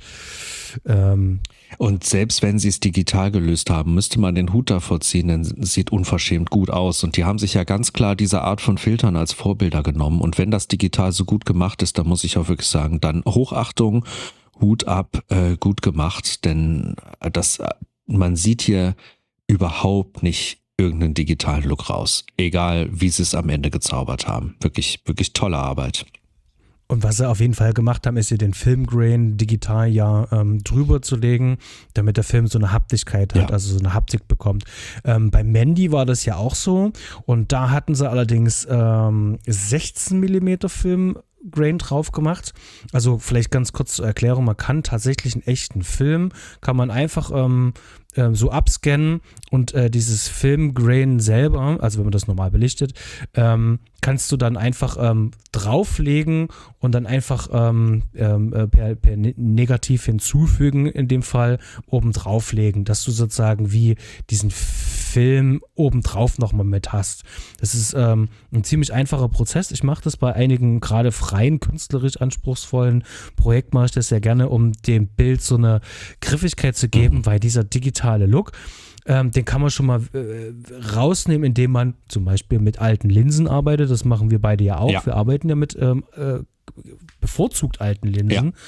ähm, und selbst wenn sie es digital gelöst haben, müsste man den Hut davor ziehen, denn es sieht unverschämt gut aus. Und die haben sich ja ganz klar diese Art von Filtern als Vorbilder genommen. Und wenn das digital so gut gemacht ist, dann muss ich auch wirklich sagen, dann Hochachtung, Hut ab, äh, gut gemacht, denn das, man sieht hier überhaupt nicht irgendeinen digitalen Look raus. Egal, wie sie es am Ende gezaubert haben. Wirklich, wirklich tolle Arbeit. Und was sie auf jeden Fall gemacht haben, ist hier den Filmgrain digital ja ähm, drüber zu legen, damit der Film so eine Haptigkeit hat, ja. also so eine Haptik bekommt. Ähm, bei Mandy war das ja auch so und da hatten sie allerdings ähm, sechzehn Millimeter Film Grain drauf gemacht. Also vielleicht ganz kurz zur Erklärung, man kann tatsächlich einen echten Film, kann man einfach ähm, äh, so abscannen und äh, dieses Filmgrain selber, also wenn man das normal belichtet, ähm, kannst du dann einfach ähm, drauflegen und dann einfach ähm, ähm, per, per Negativ hinzufügen, in dem Fall oben drauflegen, dass du sozusagen wie diesen Film obendrauf nochmal mit hast. Das ist ähm, ein ziemlich einfacher Prozess. Ich mache das bei einigen gerade freien, künstlerisch anspruchsvollen Projekten, mache ich das sehr gerne, um dem Bild so eine Griffigkeit zu geben, mhm. weil dieser digitale Look, Ähm, den kann man schon mal äh, rausnehmen, indem man zum Beispiel mit alten Linsen arbeitet. Das machen wir beide ja auch. Ja. Wir arbeiten ja mit ähm, äh, bevorzugt alten Linsen. Ja.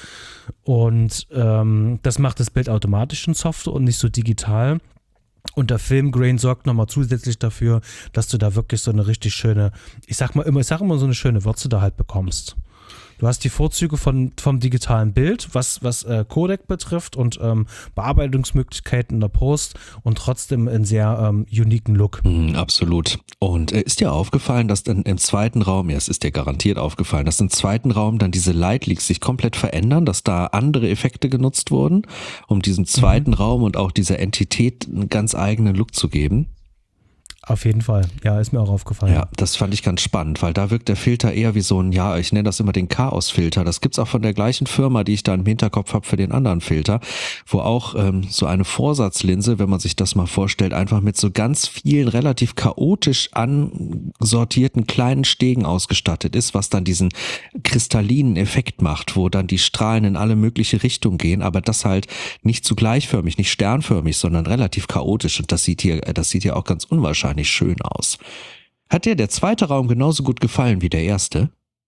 Und ähm, das macht das Bild automatisch in Software und nicht so digital. Und der Filmgrain sorgt nochmal zusätzlich dafür, dass du da wirklich so eine richtig schöne, ich sag mal immer, ich sag immer so eine schöne Würze da halt bekommst. Du hast die Vorzüge von, vom digitalen Bild, was, was äh, Codec betrifft und ähm, Bearbeitungsmöglichkeiten in der Post und trotzdem einen sehr ähm, uniken Look. Mm, absolut. Und äh, ist dir aufgefallen, dass dann im zweiten Raum, ja, es ist dir garantiert aufgefallen, dass im zweiten Raum dann diese Light Leaks sich komplett verändern, dass da andere Effekte genutzt wurden, um diesem zweiten mhm. Raum und auch dieser Entität einen ganz eigenen Look zu geben? Auf jeden Fall, ja, ist mir auch aufgefallen. Ja, das fand ich ganz spannend, weil da wirkt der Filter eher wie so ein, ja, ich nenne das immer den Chaos-Filter. Das gibt's auch von der gleichen Firma, die ich da im Hinterkopf habe für den anderen Filter, wo auch ähm, so eine Vorsatzlinse, wenn man sich das mal vorstellt, einfach mit so ganz vielen relativ chaotisch ansortierten kleinen Stegen ausgestattet ist, was dann diesen kristallinen Effekt macht, wo dann die Strahlen in alle mögliche Richtungen gehen, aber das halt nicht zu gleichförmig, nicht sternförmig, sondern relativ chaotisch. Und das sieht hier, das sieht hier auch ganz unwahrscheinlich nicht schön aus. Hat dir der zweite Raum genauso gut gefallen wie der erste?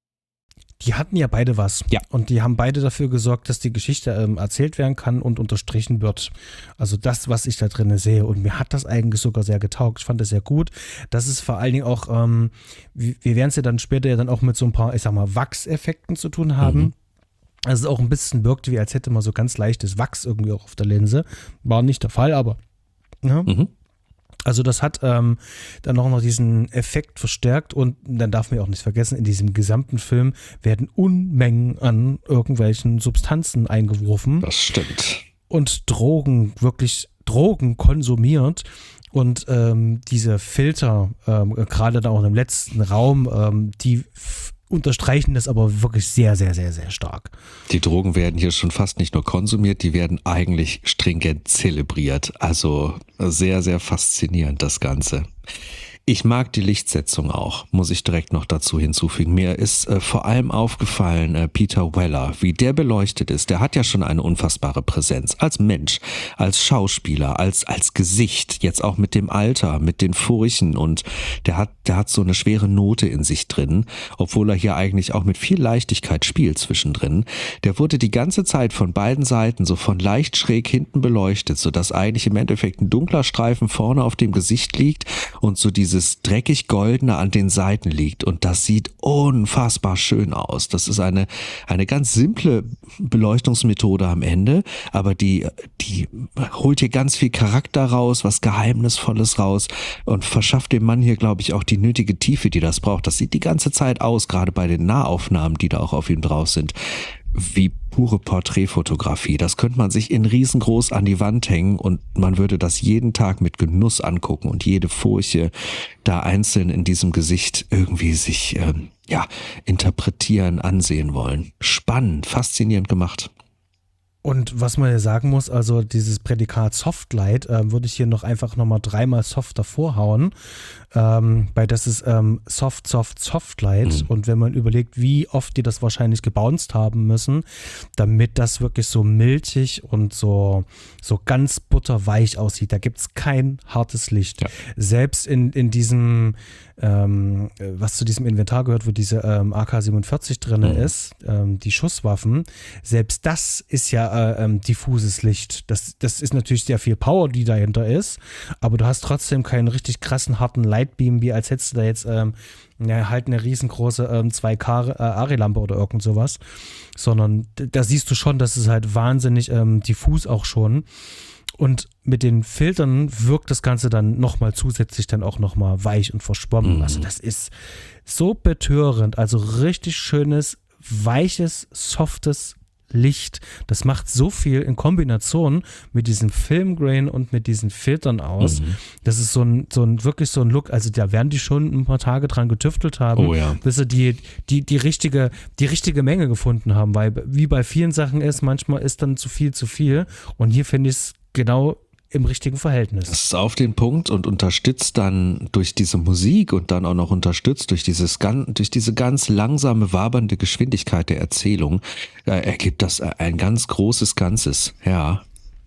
Die hatten ja beide was. Ja. Und die haben beide dafür gesorgt, dass die Geschichte ähm, erzählt werden kann und unterstrichen wird. Also das, was ich da drin sehe. Und mir hat das eigentlich sogar sehr getaugt. Ich fand das sehr gut. Das ist vor allen Dingen auch, ähm, wir, wir werden es ja dann später ja dann auch mit so ein paar, ich sag mal, Wachseffekten zu tun haben. Mhm. Also es auch ein bisschen wirkte, wie als hätte man so ganz leichtes Wachs irgendwie auch auf der Linse. War nicht der Fall, aber ja. Mhm. Also das hat ähm, dann auch noch diesen Effekt verstärkt und dann darf man ja auch nicht vergessen, in diesem gesamten Film werden Unmengen an irgendwelchen Substanzen eingeworfen. Das stimmt. Und Drogen, wirklich Drogen konsumiert. Und ähm, diese Filter, ähm, gerade da auch im letzten Raum, ähm, die f- unterstreichen das aber wirklich sehr, sehr, sehr, sehr stark. Die Drogen werden hier schon fast nicht nur konsumiert, die werden eigentlich stringent zelebriert. Also sehr, sehr faszinierend das Ganze. Ich mag die Lichtsetzung auch, muss ich direkt noch dazu hinzufügen. Mir ist äh, vor allem aufgefallen, äh, Peter Weller, wie der beleuchtet ist. Der hat ja schon eine unfassbare Präsenz als Mensch, als Schauspieler, als als Gesicht, jetzt auch mit dem Alter, mit den Furchen und der hat der hat so eine schwere Note in sich drin, obwohl er hier eigentlich auch mit viel Leichtigkeit spielt zwischendrin. Der wurde die ganze Zeit von beiden Seiten so von leicht schräg hinten beleuchtet, sodass eigentlich im Endeffekt ein dunkler Streifen vorne auf dem Gesicht liegt und so diese dieses dreckig-goldene an den Seiten liegt und das sieht unfassbar schön aus. Das ist eine, eine ganz simple Beleuchtungsmethode am Ende, aber die, die holt hier ganz viel Charakter raus, was Geheimnisvolles raus und verschafft dem Mann hier, glaube ich, auch die nötige Tiefe, die das braucht. Das sieht die ganze Zeit aus, gerade bei den Nahaufnahmen, die da auch auf ihm drauf sind, wie pure Porträtfotografie. Das könnte man sich in riesengroß an die Wand hängen und man würde das jeden Tag mit Genuss angucken und jede Furche da einzeln in diesem Gesicht irgendwie sich ähm, ja interpretieren, ansehen wollen. Spannend, faszinierend gemacht. Und was man ja sagen muss, also dieses Prädikat Softlight äh, würde ich hier noch einfach nochmal dreimal soft davor hauen, ähm, weil das ist ähm, Soft, Soft, Softlight mhm. und wenn man überlegt, wie oft die das wahrscheinlich gebounced haben müssen, damit das wirklich so milchig und so, so ganz butterweich aussieht, da gibt es kein hartes Licht. Ja. Selbst in, in diesem, ähm, was zu diesem Inventar gehört, wo diese ähm, A K siebenundvierzig drin mhm. ist, ähm, die Schusswaffen, selbst das ist ja äh, ähm, diffuses Licht. Das, das ist natürlich sehr viel Power, die dahinter ist, aber du hast trotzdem keinen richtig krassen, harten Lightbeam, wie als hättest du da jetzt ähm, ja, halt eine riesengroße ähm, zwei K äh, Ari-Lampe oder irgend sowas, sondern da siehst du schon, dass es halt wahnsinnig ähm, diffus auch schon. Und mit den Filtern wirkt das Ganze dann nochmal zusätzlich dann auch nochmal weich und verschwommen. Mhm. Also das ist so betörend. Also richtig schönes, weiches, softes Licht. Das macht so viel in Kombination mit diesem Filmgrain und mit diesen Filtern aus. Mhm. Das ist so ein, so ein, wirklich so ein Look. Also da werden die schon ein paar Tage dran getüftelt haben, oh ja. bis sie die, die, die richtige, die richtige Menge gefunden haben. Weil wie bei vielen Sachen ist, manchmal ist dann zu viel zu viel. Und hier finde ich es genau im richtigen Verhältnis. Das ist auf den Punkt und unterstützt dann durch diese Musik und dann auch noch unterstützt durch dieses durch diese ganz langsame, wabernde Geschwindigkeit der Erzählung, äh, ergibt das ein ganz großes Ganzes. Ja,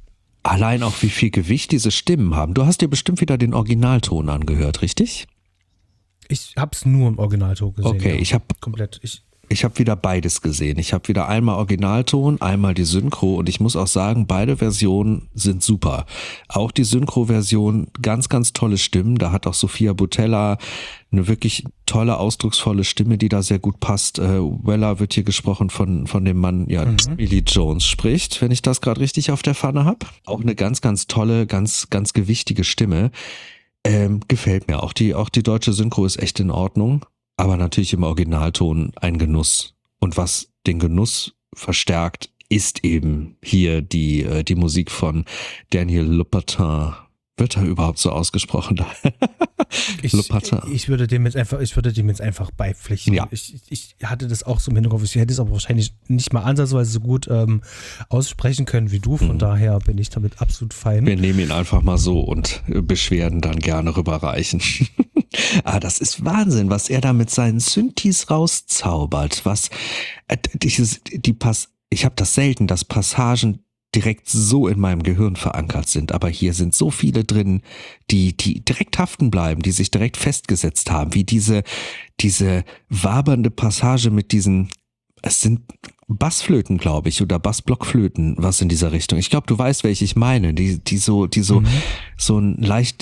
allein auch wie viel Gewicht diese Stimmen haben. Du hast dir bestimmt wieder den Originalton angehört, richtig? Ich hab's nur im Originalton gesehen. Okay, ja. ich habe komplett. Ich, Ich habe wieder beides gesehen. Ich habe wieder einmal Originalton, einmal die Synchro und ich muss auch sagen, beide Versionen sind super. Auch die Synchro-Version, ganz, ganz tolle Stimmen. Da hat auch Sophia Boutella eine wirklich tolle, ausdrucksvolle Stimme, die da sehr gut passt. Äh, Weller wird hier gesprochen von von dem Mann, ja, mhm. Billy Jones spricht, wenn ich das gerade richtig auf der Pfanne habe. Auch eine ganz, ganz tolle, ganz, ganz gewichtige Stimme. Ähm, gefällt mir. Auch die, auch die deutsche Synchro ist echt in Ordnung. Aber natürlich im Originalton ein Genuss. Und was den Genuss verstärkt, ist eben hier die, die Musik von Daniel Lopatin. Wird er überhaupt so ausgesprochen? ich, ich würde dem jetzt einfach, ich würde dem jetzt einfach beipflichten. Ja. Ich, ich hatte das auch so im Hinterkopf. Ich hätte es aber wahrscheinlich nicht mal ansatzweise so gut ähm, aussprechen können wie du. Von mhm. daher bin ich damit absolut fein. Wir nehmen ihn einfach mal so und Beschwerden dann gerne rüberreichen. Ah, das ist Wahnsinn, was er da mit seinen Synthes rauszaubert. Was äh, dieses, die Pass, ich habe das selten, dass Passagen direkt so in meinem Gehirn verankert sind, aber hier sind so viele drin, die die direkt haften bleiben, die sich direkt festgesetzt haben, wie diese diese wabernde Passage mit diesen, es sind Bassflöten, glaube ich, oder Bassblockflöten, was in dieser Richtung. Ich glaube, du weißt, welche ich meine, die die so die so mhm. so ein leicht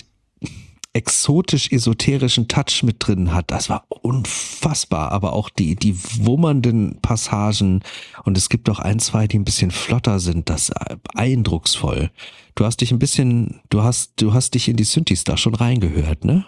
exotisch-esoterischen Touch mit drin hat. Das war unfassbar, aber auch die die wummernden Passagen und es gibt auch ein, zwei, die ein bisschen flotter sind, das eindrucksvoll. Du hast dich ein bisschen, du hast du hast dich in die Synthes da schon reingehört, ne?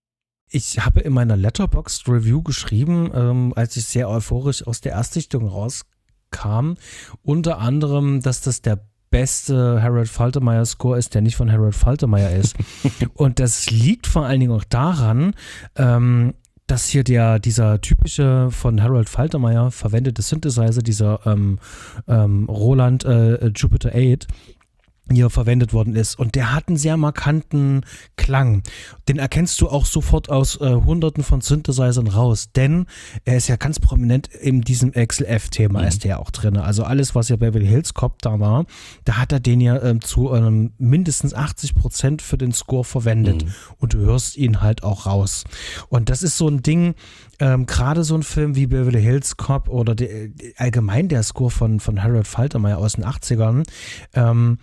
Ich habe in meiner Letterboxd Review geschrieben, ähm, als ich sehr euphorisch aus der Erstsichtung rauskam, unter anderem, dass das der beste Harold Faltermeyer Score ist, der nicht von Harold Faltermeyer ist. Und das liegt vor allen Dingen auch daran, ähm, dass hier der, dieser typische von Harold Faltermeyer verwendete Synthesizer, dieser ähm, ähm, Roland äh, Jupiter acht, hier verwendet worden ist. Und der hat einen sehr markanten Klang. Den erkennst du auch sofort aus äh, hunderten von Synthesizern raus, denn er ist ja ganz prominent in diesem X L F-Thema, mhm. ist der ja auch drin. Also alles, was ja Beverly Hills Cop da war, da hat er den ja ähm, zu ähm, mindestens achtzig Prozent für den Score verwendet. Mhm. Und du hörst ihn halt auch raus. Und das ist so ein Ding, ähm, gerade so ein Film wie Beverly Hills Cop oder die, allgemein der Score von, von Harold Faltermeyer aus den achtzigern, ähm,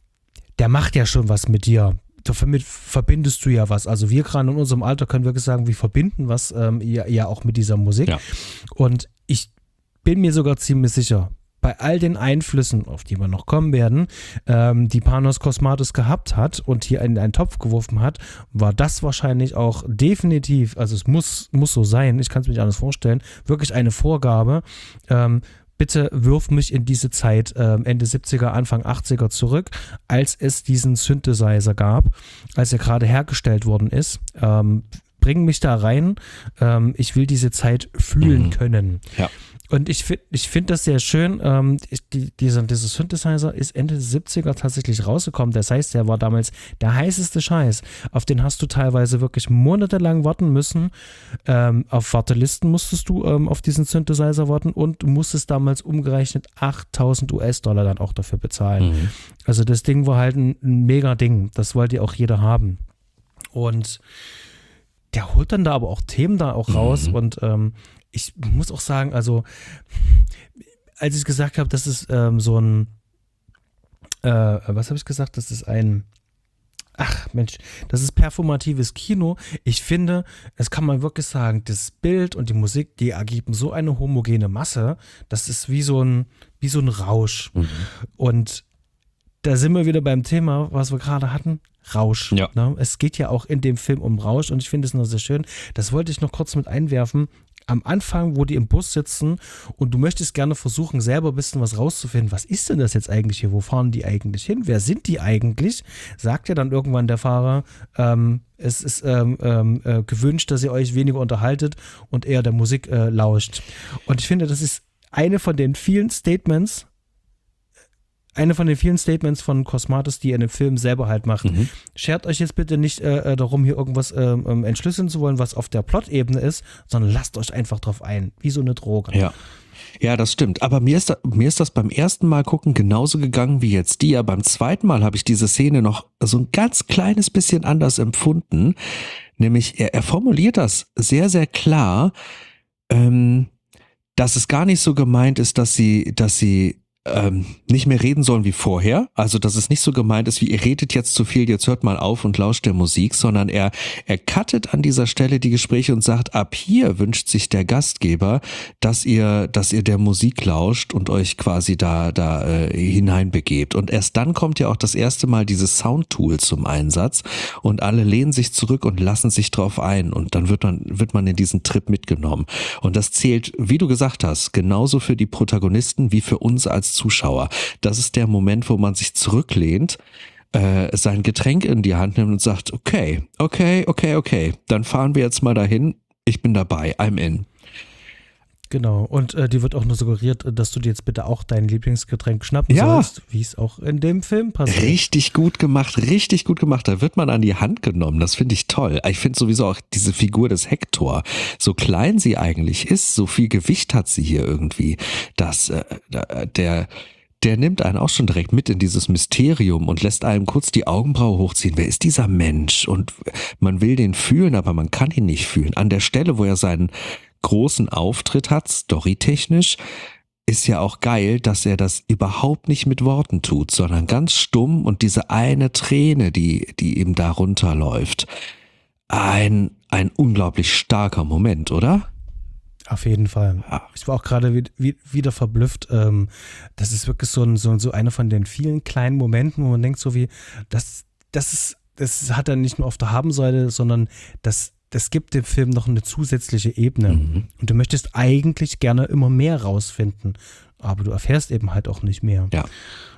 der macht ja schon was mit dir. Damit verbindest du ja was. Also wir gerade in unserem Alter können wirklich sagen, wir verbinden was ähm, ja, ja auch mit dieser Musik. Ja. Und ich bin mir sogar ziemlich sicher, bei all den Einflüssen, auf die wir noch kommen werden, ähm, die Panos Cosmatos gehabt hat und hier in einen Topf geworfen hat, war das wahrscheinlich auch definitiv, also es muss, muss so sein, ich kann es mir nicht anders vorstellen, wirklich eine Vorgabe, ähm, bitte wirf mich in diese Zeit äh, Ende siebziger, Anfang achtziger zurück, als es diesen Synthesizer gab, als er gerade hergestellt worden ist. Ähm, bring mich da rein. Ähm, ich will diese Zeit fühlen mhm. können. Ja. Und ich finde ich find das sehr schön. Ähm, ich, die, dieser, dieser Synthesizer ist Ende der siebziger tatsächlich rausgekommen. Das heißt, der war damals der heißeste Scheiß. Auf den hast du teilweise wirklich monatelang warten müssen. Ähm, auf Wartelisten musstest du ähm, auf diesen Synthesizer warten und du musstest damals umgerechnet achttausend US-Dollar dann auch dafür bezahlen. Mhm. Also das Ding war halt ein, ein mega Ding. Das wollte ja auch jeder haben. Und der holt dann da aber auch Themen da auch raus mhm. und ähm, ich muss auch sagen, also als ich gesagt habe, das ist ähm, so ein, äh, was habe ich gesagt, das ist ein, ach Mensch, das ist performatives Kino. Ich finde, das kann man wirklich sagen, das Bild und die Musik, die ergeben so eine homogene Masse, das ist wie so ein, wie so ein Rausch. Mhm. Und da sind wir wieder beim Thema, was wir gerade hatten, Rausch. Ja. Ne? Es geht ja auch in dem Film um Rausch und ich finde es noch sehr schön. Das wollte ich noch kurz mit einwerfen. Am Anfang, wo die im Bus sitzen und du möchtest gerne versuchen, selber ein bisschen was rauszufinden. Was ist denn das jetzt eigentlich hier? Wo fahren die eigentlich hin? Wer sind die eigentlich? Sagt ja dann irgendwann der Fahrer, ähm, es ist ähm, ähm, äh, gewünscht, dass ihr euch weniger unterhaltet und eher der Musik äh, lauscht. Und ich finde, das ist eine von den vielen Statements, eine von den vielen Statements von Cosmatos, die er in dem Film selber halt macht. Mhm. Schert euch jetzt bitte nicht äh, darum, hier irgendwas äh, entschlüsseln zu wollen, was auf der Plot-Ebene ist, sondern lasst euch einfach drauf ein, wie so eine Droge. Ja. Ja, das stimmt. Aber mir ist, da, mir ist das beim ersten Mal gucken genauso gegangen wie jetzt dir. Beim zweiten Mal habe ich diese Szene noch so ein ganz kleines bisschen anders empfunden. Nämlich, er, er formuliert das sehr, sehr klar, ähm, dass es gar nicht so gemeint ist, dass sie, dass sie ähm, nicht mehr reden sollen wie vorher. Also, dass es nicht so gemeint ist, wie ihr redet jetzt zu viel, jetzt hört mal auf und lauscht der Musik, sondern er, er cuttet an dieser Stelle die Gespräche und sagt, ab hier wünscht sich der Gastgeber, dass ihr, dass ihr der Musik lauscht und euch quasi da, da äh, hineinbegebt. Und erst dann kommt ja auch das erste Mal dieses Soundtool zum Einsatz und alle lehnen sich zurück und lassen sich drauf ein und dann wird man, wird man in diesen Trip mitgenommen. Und das zählt, wie du gesagt hast, genauso für die Protagonisten wie für uns als Zuschauer. Das ist der Moment, wo man sich zurücklehnt, äh, sein Getränk in die Hand nimmt und sagt, okay, okay, okay, okay, dann fahren wir jetzt mal dahin, ich bin dabei, I'm in. Genau, und äh, dir wird auch nur suggeriert, dass du dir jetzt bitte auch dein Lieblingsgetränk schnappen Ja. sollst, wie es auch in dem Film passiert. Richtig gut gemacht, richtig gut gemacht. Da wird man an die Hand genommen. Das finde ich toll. Ich finde sowieso auch diese Figur des Hector, so klein sie eigentlich ist, so viel Gewicht hat sie hier irgendwie, dass äh, der der nimmt einen auch schon direkt mit in dieses Mysterium und lässt einem kurz die Augenbraue hochziehen. Wer ist dieser Mensch? Und man will den fühlen, aber man kann ihn nicht fühlen. An der Stelle, wo er seinen großen Auftritt hat, storytechnisch, ist ja auch geil, dass er das überhaupt nicht mit Worten tut, sondern ganz stumm und diese eine Träne, die, die ihm da runterläuft. Ein, ein unglaublich starker Moment, oder? Auf jeden Fall. Ja. Ich war auch gerade wie, wie, wieder verblüfft. Ähm, das ist wirklich so, ein, so, so einer von den vielen kleinen Momenten, wo man denkt, so wie, das, das, ist, das hat er nicht nur auf der Habenseite, sondern das, das gibt dem Film noch eine zusätzliche Ebene. Mhm. Und du möchtest eigentlich gerne immer mehr rausfinden, aber du erfährst eben halt auch nicht mehr. Ja.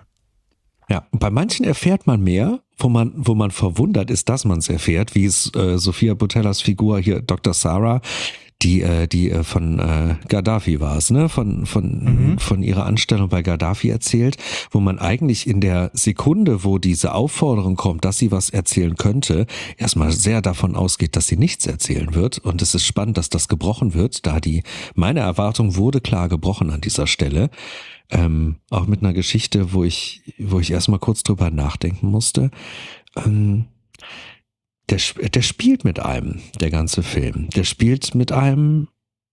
Ja, und bei manchen erfährt man mehr, wo man, wo man verwundert ist, dass man es erfährt, wie es äh, Sophia Botellas Figur hier, Doktor Sarah, die, äh, die äh, von äh, Gaddafi war es, ne? Von, von, mhm. von ihrer Anstellung bei Gaddafi erzählt, wo man eigentlich in der Sekunde, wo diese Aufforderung kommt, dass sie was erzählen könnte, erstmal sehr davon ausgeht, dass sie nichts erzählen wird. Und es ist spannend, dass das gebrochen wird, da die, meine Erwartung wurde klar gebrochen an dieser Stelle. Ähm, auch mit einer Geschichte, wo ich, wo ich erstmal kurz drüber nachdenken musste. Ähm, der, der spielt mit einem, der ganze Film. Der spielt mit einem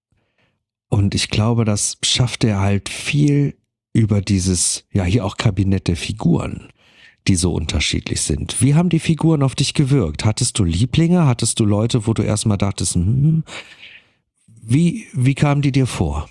und ich glaube, das schafft er halt viel über dieses, ja hier auch Kabinett der Figuren, die so unterschiedlich sind. Wie haben die Figuren auf dich gewirkt? Hattest du Lieblinge? Hattest du Leute, wo du erstmal dachtest, hm, wie, wie kamen die dir vor?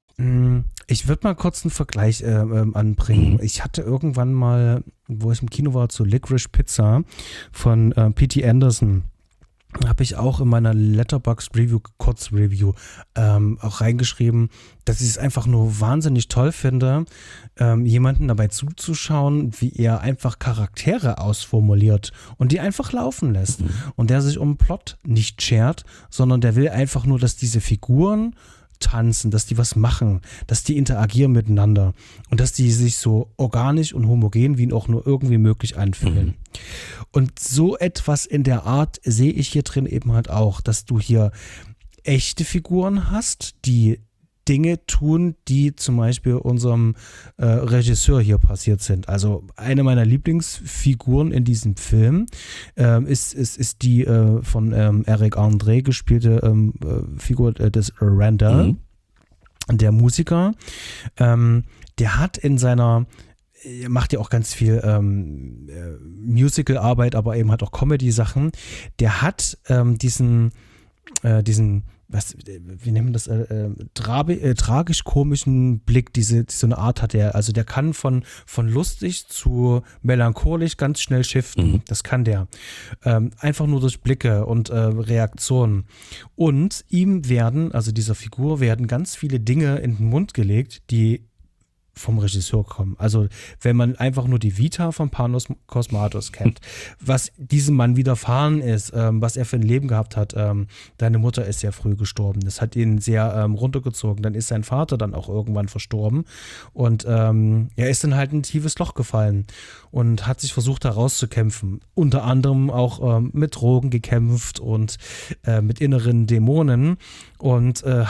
Ich würde mal kurz einen Vergleich äh, ähm, anbringen. Mhm. Ich hatte irgendwann mal, wo ich im Kino war, zu Licorice Pizza von äh, P T Anderson, habe ich auch in meiner Letterboxd Review, Kurzreview, ähm, auch reingeschrieben, dass ich es einfach nur wahnsinnig toll finde, ähm, jemanden dabei zuzuschauen, wie er einfach Charaktere ausformuliert und die einfach laufen lässt. Mhm. Und der sich um Plot nicht schert, sondern der will einfach nur, dass diese Figuren tanzen, dass die was machen, dass die interagieren miteinander und dass die sich so organisch und homogen wie auch nur irgendwie möglich anfühlen. Mhm. Und so etwas in der Art sehe ich hier drin eben halt auch, dass du hier echte Figuren hast, die Dinge tun, die zum Beispiel unserem äh, Regisseur hier passiert sind. Also eine meiner Lieblingsfiguren in diesem Film ähm, ist, ist, ist die äh, von ähm, Eric André gespielte ähm, äh, Figur äh, des Randall, mhm. der Musiker. Ähm, der hat in seiner Er macht ja auch ganz viel ähm, äh, Musical-Arbeit, aber eben halt auch Comedy-Sachen. Der hat ähm, diesen, äh, diesen Was, wie nennen wir das, äh, äh, tra- äh, tragisch-komischen Blick, diese, so eine Art hat er. Also der kann von, von lustig zu melancholisch ganz schnell shiften. Mhm. Das kann der. Ähm, einfach nur durch Blicke und äh, Reaktionen. Und ihm werden, also dieser Figur, werden ganz viele Dinge in den Mund gelegt, die vom Regisseur kommen. Also wenn man einfach nur die Vita von Panos Cosmatos kennt, was diesem Mann widerfahren ist, ähm, was er für ein Leben gehabt hat. Ähm, deine Mutter ist sehr früh gestorben. Das hat ihn sehr ähm, runtergezogen. Dann ist sein Vater dann auch irgendwann verstorben und ähm, er ist dann halt in ein tiefes Loch gefallen und hat sich versucht, da rauszukämpfen. Unter anderem auch ähm, mit Drogen gekämpft und äh, mit inneren Dämonen und äh, hat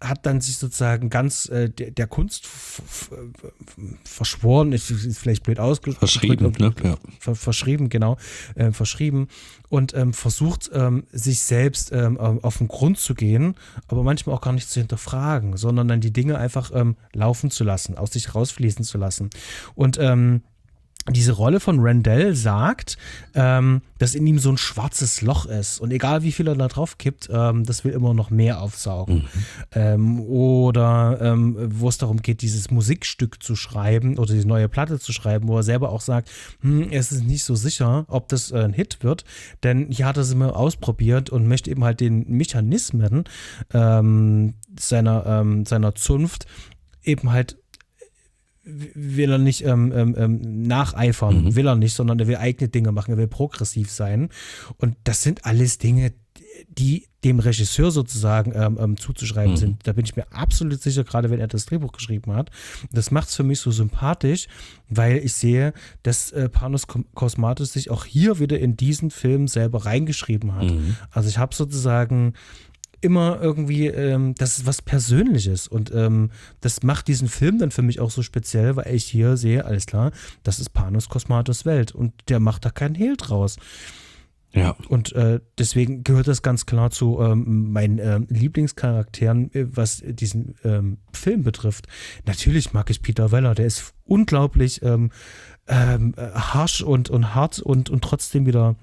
hat dann sich sozusagen ganz äh, der, der Kunst f- f- verschworen, ist, ist vielleicht blöd ausgedrückt. Verschrieben, ne? Ja. Ver- verschrieben, genau, äh, verschrieben und ähm, versucht, ähm, sich selbst ähm, auf den Grund zu gehen, aber manchmal auch gar nicht zu hinterfragen, sondern dann die Dinge einfach ähm, laufen zu lassen, aus sich rausfließen zu lassen. Und ähm, diese Rolle von Randall sagt, ähm, dass in ihm so ein schwarzes Loch ist und egal wie viel er da drauf kippt, ähm, das will immer noch mehr aufsaugen. Mhm. Ähm, oder ähm, wo es darum geht, dieses Musikstück zu schreiben oder die neue Platte zu schreiben, wo er selber auch sagt, hm, es ist nicht so sicher, ob das äh, ein Hit wird, denn hier hat er es immer ausprobiert und möchte eben halt den Mechanismen ähm, seiner, ähm, seiner Zunft eben halt will er nicht ähm, ähm, nacheifern, mhm. will er nicht, sondern er will eigene Dinge machen, er will progressiv sein. Und das sind alles Dinge, die dem Regisseur sozusagen ähm, ähm, zuzuschreiben mhm. sind. Da bin ich mir absolut sicher, gerade wenn er das Drehbuch geschrieben hat. Das macht es für mich so sympathisch, weil ich sehe, dass äh, Panos Cosmatos sich auch hier wieder in diesen Film selber reingeschrieben hat. Mhm. Also ich habe sozusagen immer irgendwie, ähm, das ist was Persönliches und ähm, das macht diesen Film dann für mich auch so speziell, weil ich hier sehe, alles klar, das ist Panos Cosmatos Welt und der macht da keinen Hehl draus. Ja. Und äh, deswegen gehört das ganz klar zu ähm, meinen äh, Lieblingscharakteren, äh, was diesen ähm, Film betrifft. Natürlich mag ich Peter Weller, der ist unglaublich ähm, ähm, harsch und, und hart und, und trotzdem wieder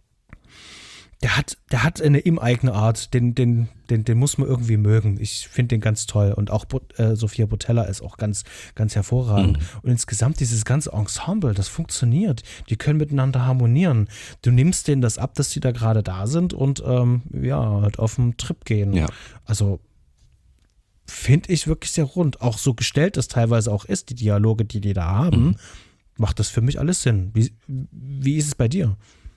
Der hat, der hat eine ihm eigene Art, den, den, den, den muss man irgendwie mögen. Ich finde den ganz toll. Und auch äh, Sophia Boutella ist auch ganz, ganz hervorragend. Mhm. Und insgesamt dieses ganze Ensemble, das funktioniert. Die können miteinander harmonieren. Du nimmst denen das ab, dass die da gerade da sind und ähm, ja, halt auf den Trip gehen. Ja. Also finde ich wirklich sehr rund. Auch so gestellt das teilweise auch ist, die Dialoge, die die da haben, mhm. macht das für mich alles Sinn. Wie, wie ist es bei dir?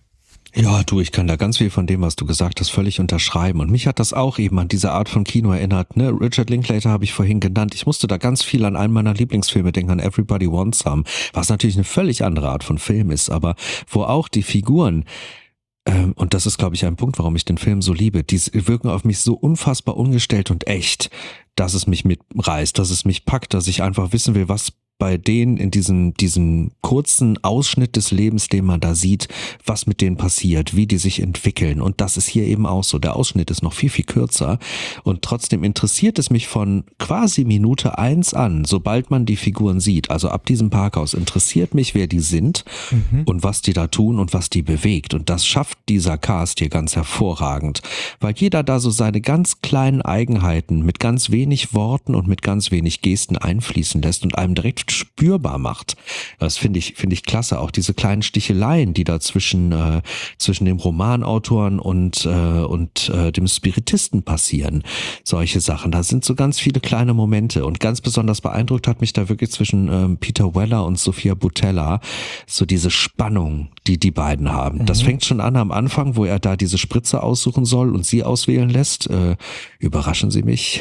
Ja, du, ich kann da ganz viel von dem, was du gesagt hast, völlig unterschreiben. Und mich hat das auch eben an diese Art von Kino erinnert. Ne? Richard Linklater habe ich vorhin genannt. Ich musste da ganz viel an einen meiner Lieblingsfilme denken, an Everybody Wants Some, was natürlich eine völlig andere Art von Film ist, aber wo auch die Figuren, ähm, und das ist, glaube ich, ein Punkt, warum ich den Film so liebe, die wirken auf mich so unfassbar ungestellt und echt, dass es mich mitreißt, dass es mich packt, dass ich einfach wissen will, was bei denen in diesem, diesem kurzen Ausschnitt des Lebens, den man da sieht, was mit denen passiert, wie die sich entwickeln. Und das ist hier eben auch so. Der Ausschnitt ist noch viel, viel kürzer. Und trotzdem interessiert es mich von quasi Minute eins an, sobald man die Figuren sieht, also ab diesem Parkhaus, interessiert mich, wer die sind mhm. und was die da tun und was die bewegt. Und das schafft dieser Cast hier ganz hervorragend, weil jeder da so seine ganz kleinen Eigenheiten mit ganz wenig Worten und mit ganz wenig Gesten einfließen lässt und einem direkt spürbar macht. Das finde ich, finde ich klasse. Auch diese kleinen Sticheleien, die da zwischen, äh, zwischen dem Romanautoren und, äh, und äh, dem Spiritisten passieren. Solche Sachen. Da sind so ganz viele kleine Momente. Und ganz besonders beeindruckt hat mich da wirklich zwischen ähm, Peter Weller und Sophia Boutella so diese Spannung, die die beiden haben. Mhm. Das fängt schon an am Anfang, wo er da diese Spritze aussuchen soll und sie auswählen lässt. Äh, überraschen Sie mich.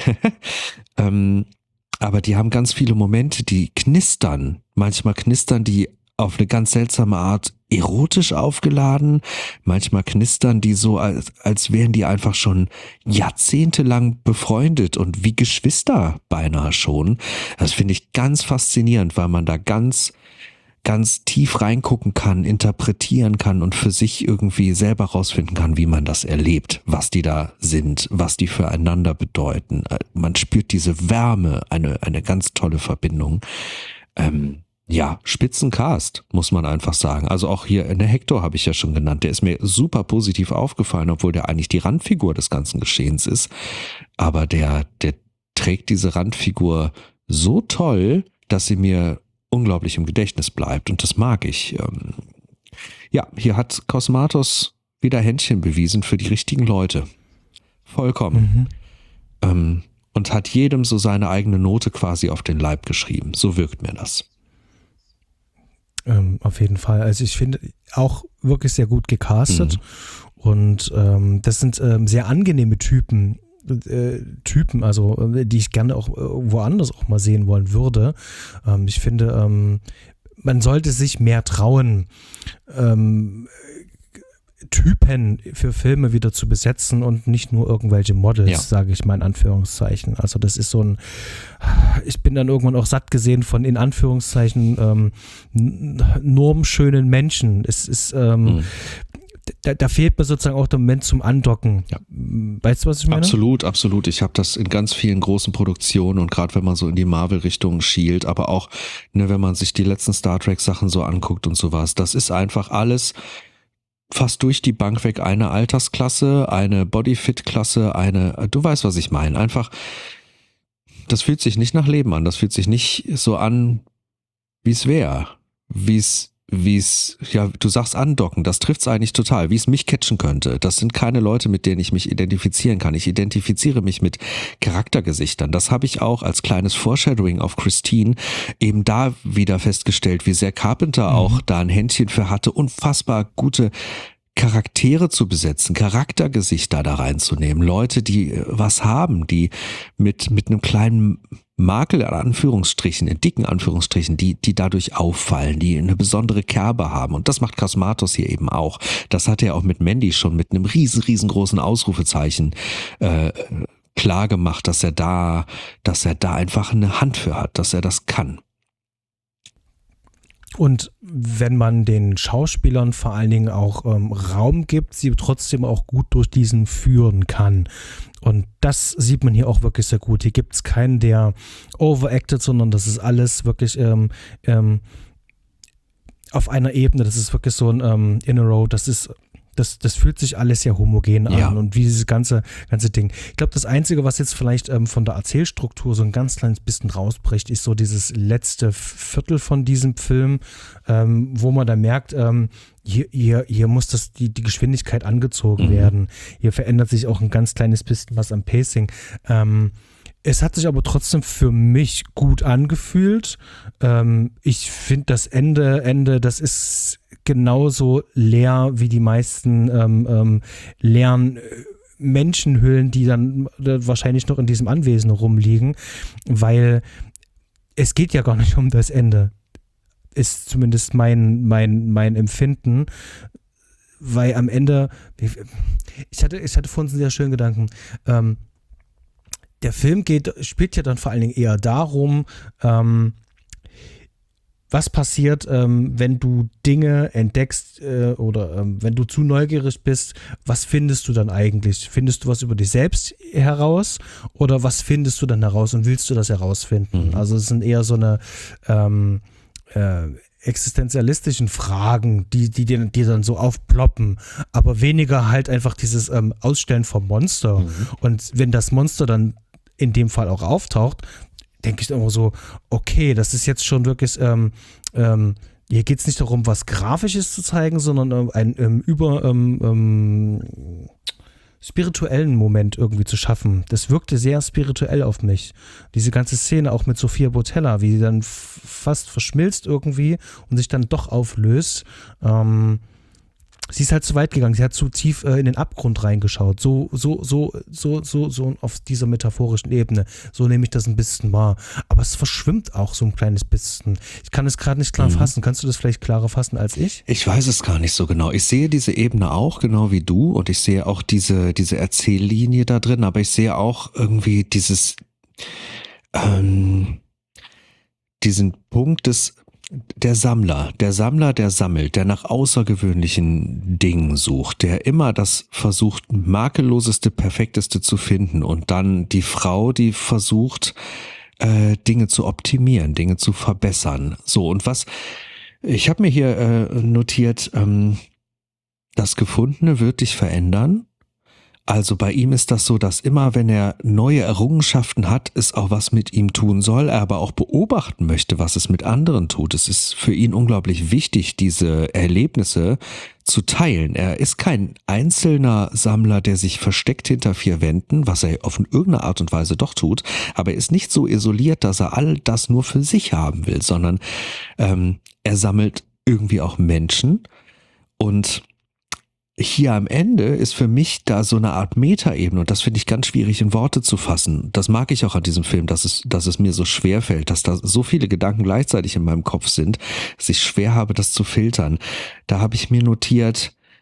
ähm, Aber die haben ganz viele Momente, die knistern. Manchmal knistern die auf eine ganz seltsame Art erotisch aufgeladen. Manchmal knistern die so, als, als wären die einfach schon jahrzehntelang befreundet und wie Geschwister beinahe schon. Das finde ich ganz faszinierend, weil man da ganz ganz tief reingucken kann, interpretieren kann und für sich irgendwie selber rausfinden kann, wie man das erlebt, was die da sind, was die füreinander bedeuten. Man spürt diese Wärme, eine eine ganz tolle Verbindung. Ähm, ja, Spitzencast, muss man einfach sagen. Also auch hier, in der Hector habe ich ja schon genannt, der ist mir super positiv aufgefallen, obwohl der eigentlich die Randfigur des ganzen Geschehens ist. Aber der, der trägt diese Randfigur so toll, dass sie mir unglaublich im Gedächtnis bleibt und das mag ich. Ja, hier hat Cosmatos wieder Händchen bewiesen für die richtigen Leute. Vollkommen. Mhm. Und hat jedem so seine eigene Note quasi auf den Leib geschrieben. So wirkt mir das. Ähm, auf jeden Fall. Also ich finde auch wirklich sehr gut gecastet mhm. und ähm, das sind ähm, sehr angenehme Typen. Typen, also die ich gerne auch woanders auch mal sehen wollen würde. Ähm, ich finde, ähm, man sollte sich mehr trauen, ähm, Typen für Filme wieder zu besetzen und nicht nur irgendwelche Models, Ja. sage ich mal in Anführungszeichen. Also das ist so ein, ich bin dann irgendwann auch satt gesehen von in Anführungszeichen ähm, n- normschönen Menschen. Es ist, ähm, Mhm. da, da fehlt mir sozusagen auch der Moment zum Andocken. Ja. Weißt du, was ich meine? Absolut, absolut. Ich habe das in ganz vielen großen Produktionen und gerade wenn man so in die Marvel-Richtung schielt, aber auch, ne, wenn man sich die letzten Star Trek-Sachen so anguckt und sowas, das ist einfach alles fast durch die Bank weg eine Altersklasse, eine Bodyfit-Klasse, eine, du weißt, was ich meine. Einfach, das fühlt sich nicht nach Leben an, das fühlt sich nicht so an, wie es wäre, wie es wie es, ja, du sagst andocken, das trifft's eigentlich total, wie es mich catchen könnte. Das sind keine Leute, mit denen ich mich identifizieren kann. Ich identifiziere mich mit Charaktergesichtern. Das habe ich auch als kleines Foreshadowing auf Christine eben da wieder festgestellt, wie sehr Carpenter Mhm. auch da ein Händchen für hatte, unfassbar gute Charaktere zu besetzen, Charaktergesichter da reinzunehmen, Leute, die äh, was haben, die mit mit einem kleinen Makel in Anführungsstrichen, in dicken Anführungsstrichen, die die dadurch auffallen, die eine besondere Kerbe haben. Und das macht Cosmatos hier eben auch. Das hat er auch mit Mandy schon mit einem riesen, riesengroßen Ausrufezeichen äh, klar gemacht, dass er da, dass er da einfach eine Hand für hat, dass er das kann. Und wenn man den Schauspielern vor allen Dingen auch ähm, Raum gibt, sie trotzdem auch gut durch diesen führen kann. Und das sieht man hier auch wirklich sehr gut. Hier gibt es keinen, der overacted, sondern das ist alles wirklich ähm, ähm, auf einer Ebene. Das ist wirklich so ein ähm, in a row. Das ist Das, das fühlt sich alles sehr homogen an Ja. und wie dieses ganze, ganze Ding. Ich glaube, das Einzige, was jetzt vielleicht ähm, von der Erzählstruktur so ein ganz kleines bisschen rausbricht, ist so dieses letzte Viertel von diesem Film, ähm, wo man da merkt, ähm, hier, hier, hier muss das, die, die Geschwindigkeit angezogen Mhm. werden. Hier verändert sich auch ein ganz kleines bisschen was am Pacing. Ähm, Es hat sich aber trotzdem für mich gut angefühlt. Ähm, ich finde das Ende, Ende, das ist genauso leer wie die meisten ähm, ähm, leeren Menschenhüllen, die dann äh, wahrscheinlich noch in diesem Anwesen rumliegen, weil es geht ja gar nicht um das Ende. Ist zumindest mein, mein, mein Empfinden. Weil am Ende, ich hatte, ich hatte vorhin einen sehr schönen Gedanken, ähm, der Film geht, spielt ja dann vor allen Dingen eher darum, ähm, was passiert, ähm, wenn du Dinge entdeckst äh, oder ähm, wenn du zu neugierig bist, was findest du dann eigentlich? Findest du was über dich selbst heraus oder was findest du dann heraus und willst du das herausfinden? Mhm. Also es sind eher so eine ähm, äh, existenzialistischen Fragen, die, die, die, die dann so aufploppen, aber weniger halt einfach dieses ähm, Ausstellen vom Monster. Mhm. Und wenn das Monster dann in dem Fall auch auftaucht, denke ich immer so, okay, das ist jetzt schon wirklich, ähm, ähm, hier geht es nicht darum, was Grafisches zu zeigen, sondern ähm, einen ähm, über ähm, ähm, spirituellen Moment irgendwie zu schaffen. Das wirkte sehr spirituell auf mich. Diese ganze Szene auch mit Sophia Boutella, wie sie dann f- fast verschmilzt irgendwie und sich dann doch auflöst. Ähm, sie ist halt zu weit gegangen, sie hat zu tief äh, in den Abgrund reingeschaut. So, so, so, so, so, so auf dieser metaphorischen Ebene. So nehme ich das ein bisschen wahr. Aber es verschwimmt auch so ein kleines bisschen. Ich kann es gerade nicht klar Mhm. fassen. Kannst du das vielleicht klarer fassen als ich? Ich weiß es gar nicht so genau. Ich sehe diese Ebene auch, genau wie du, und ich sehe auch diese, diese Erzähllinie da drin, aber ich sehe auch irgendwie dieses, ähm, diesen Punkt des, der Sammler, der Sammler, der sammelt, der nach außergewöhnlichen Dingen sucht, der immer das versucht, makelloseste, perfekteste zu finden und dann die Frau, die versucht, äh, Dinge zu optimieren, Dinge zu verbessern. So, und was, ich habe mir hier äh, notiert, ähm, das Gefundene wird dich verändern. Also bei ihm ist das so, dass immer, wenn er neue Errungenschaften hat, es auch was mit ihm tun soll, er aber auch beobachten möchte, was es mit anderen tut. Es ist für ihn unglaublich wichtig, diese Erlebnisse zu teilen. Er ist kein einzelner Sammler, der sich versteckt hinter vier Wänden, was er auf irgendeine Art und Weise doch tut, aber er ist nicht so isoliert, dass er all das nur für sich haben will, sondern ähm, er sammelt irgendwie auch Menschen. Und hier am Ende ist für mich da so eine Art Metaebene und das finde ich ganz schwierig in Worte zu fassen. Das mag ich auch an diesem Film, dass es, dass es mir so schwer fällt, dass da so viele Gedanken gleichzeitig in meinem Kopf sind, dass ich schwer habe, das zu filtern. Da habe ich mir notiert,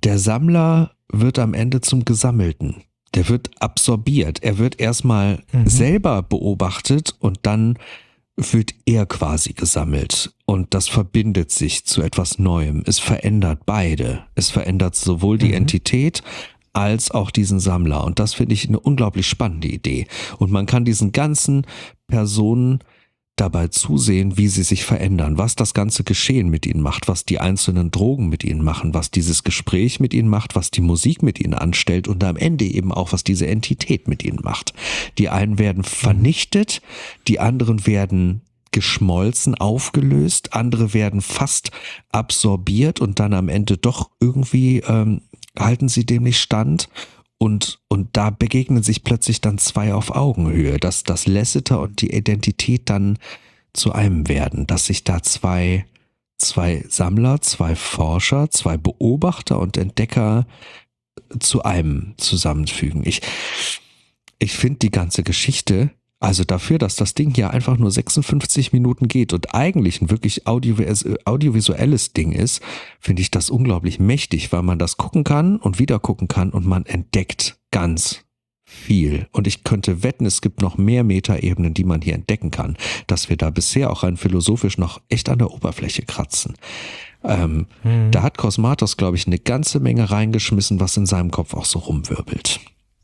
der Sammler wird am Ende zum Gesammelten. Der wird absorbiert. Er wird erstmal mhm. selber beobachtet und dann wird er quasi gesammelt. Und das verbindet sich zu etwas Neuem. Es verändert beide. Es verändert sowohl die mhm. Entität als auch diesen Sammler. Und das finde ich eine unglaublich spannende Idee. Und man kann diesen ganzen Personen dabei zusehen, wie sie sich verändern, was das ganze Geschehen mit ihnen macht, was die einzelnen Drogen mit ihnen machen, was dieses Gespräch mit ihnen macht, was die Musik mit ihnen anstellt und am Ende eben auch, was diese Entität mit ihnen macht. Die einen werden vernichtet, die anderen werden geschmolzen, aufgelöst, andere werden fast absorbiert und dann am Ende doch irgendwie ähm, halten sie dem nicht stand. Und, und da begegnen sich plötzlich dann zwei auf Augenhöhe, dass das Lasseter und die Identität dann zu einem werden, dass sich da zwei, zwei Sammler, zwei Forscher, zwei Beobachter und Entdecker zu einem zusammenfügen. Ich, ich finde die ganze Geschichte, also dafür, dass das Ding ja einfach nur sechsundfünfzig Minuten geht und eigentlich ein wirklich audiovisuelles, audiovisuelles Ding ist, finde ich das unglaublich mächtig, weil man das gucken kann und wieder gucken kann und man entdeckt ganz viel. Und ich könnte wetten, es gibt noch mehr Metaebenen, die man hier entdecken kann, dass wir da bisher auch rein philosophisch noch echt an der Oberfläche kratzen. Ähm, hm. Da hat Cosmatos, glaube ich, eine ganze Menge reingeschmissen, was in seinem Kopf auch so rumwirbelt.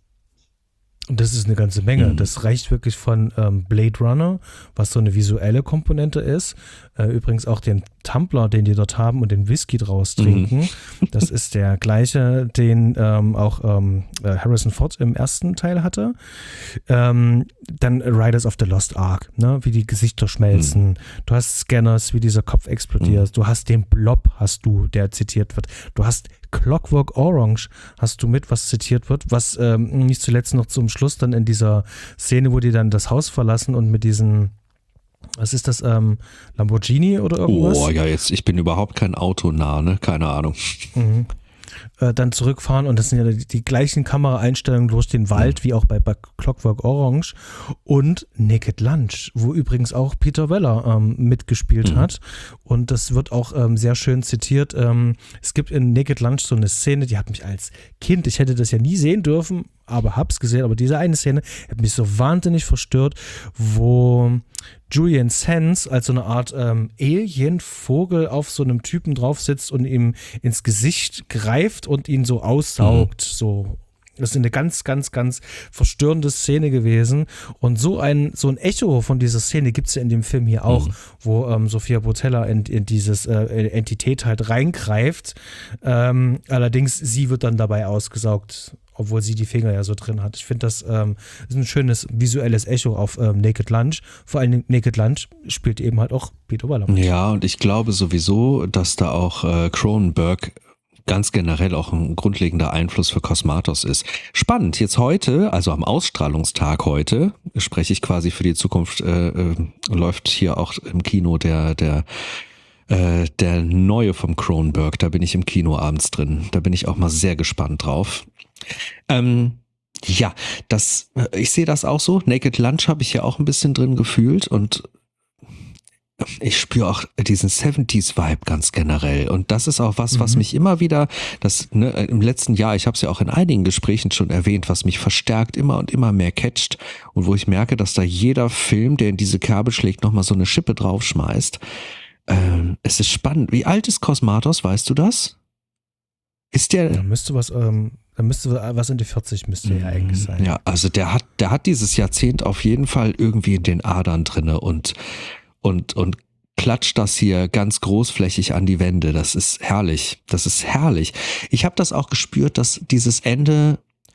Und das ist eine ganze Menge. Mhm. Das reicht wirklich von ähm, Blade Runner, was so eine visuelle Komponente ist. Äh, übrigens auch den Tumbler, den die dort haben und den Whisky draus trinken. Mhm. Das ist der gleiche, den ähm, auch ähm, Harrison Ford im ersten Teil hatte. Ähm, dann Riders of the Lost Ark, ne? Wie die Gesichter schmelzen. Mhm. Du hast Scanners, wie dieser Kopf explodiert. Mhm. Du hast den Blob, hast du, der zitiert wird. Du hast Clockwork Orange, hast du mit, was zitiert wird, was ähm, nicht zuletzt noch zum Schluss dann in dieser Szene, wo die dann das Haus verlassen und mit diesen, was ist das, ähm, Lamborghini oder irgendwas? Oh ja, jetzt, ich bin überhaupt kein Autonah, ne? Keine Ahnung. Mhm. Äh, dann zurückfahren und das sind ja die, die gleichen Kameraeinstellungen durch den Wald, mhm. wie auch bei, bei Clockwork Orange und Naked Lunch, wo übrigens auch Peter Weller ähm, mitgespielt mhm. hat und das wird auch ähm, sehr schön zitiert. Ähm, es gibt in Naked Lunch so eine Szene, die hat mich als Kind, ich hätte das ja nie sehen dürfen, aber hab's gesehen, aber diese eine Szene hat mich so wahnsinnig verstört, wo Julian Sands als so eine Art ähm, Alien-Vogel auf so einem Typen drauf sitzt und ihm ins Gesicht greift und ihn so aussaugt, mhm. so. Das ist eine ganz, ganz, ganz verstörende Szene gewesen. Und so ein, so ein Echo von dieser Szene gibt es ja in dem Film hier auch, mhm. wo ähm, Sophia Boutella in, in dieses äh, Entität halt reingreift. Ähm, allerdings, sie wird dann dabei ausgesaugt, obwohl sie die Finger ja so drin hat. Ich finde, das ähm, ist ein schönes visuelles Echo auf ähm, Naked Lunch. Vor allem Naked Lunch spielt eben halt auch Peter Weller mit. Ja, und ich glaube sowieso, dass da auch äh, Cronenberg ganz generell auch ein grundlegender Einfluss für Cosmatos ist. Spannend, jetzt heute, also am Ausstrahlungstag heute, spreche ich quasi für die Zukunft, äh, äh, läuft hier auch im Kino der, der, äh, der neue vom Cronenberg, da bin ich im Kino abends drin, da bin ich auch mal sehr gespannt drauf. Ähm, ja, das, ich sehe das auch so, Naked Lunch habe ich ja auch ein bisschen drin gefühlt und ich spüre auch diesen siebziger-Vibe ganz generell und das ist auch was, was mhm. mich immer wieder, das ne, im letzten Jahr, ich habe es ja auch in einigen Gesprächen schon erwähnt, was mich verstärkt immer und immer mehr catcht und wo ich merke, dass da jeder Film, der in diese Kerbe schlägt, nochmal so eine Schippe draufschmeißt. Ähm, es ist spannend. Wie alt ist Cosmatos, weißt du das? Ist der... Da müsste was... Ähm Da müsste was in die vierzig müsste ja eigentlich sein. Ja, also der hat, der hat dieses Jahrzehnt auf jeden Fall irgendwie in den Adern drinne und, und, und klatscht das hier ganz großflächig an die Wände. Das ist herrlich. Das ist herrlich. Ich habe das auch gespürt, dass dieses Ende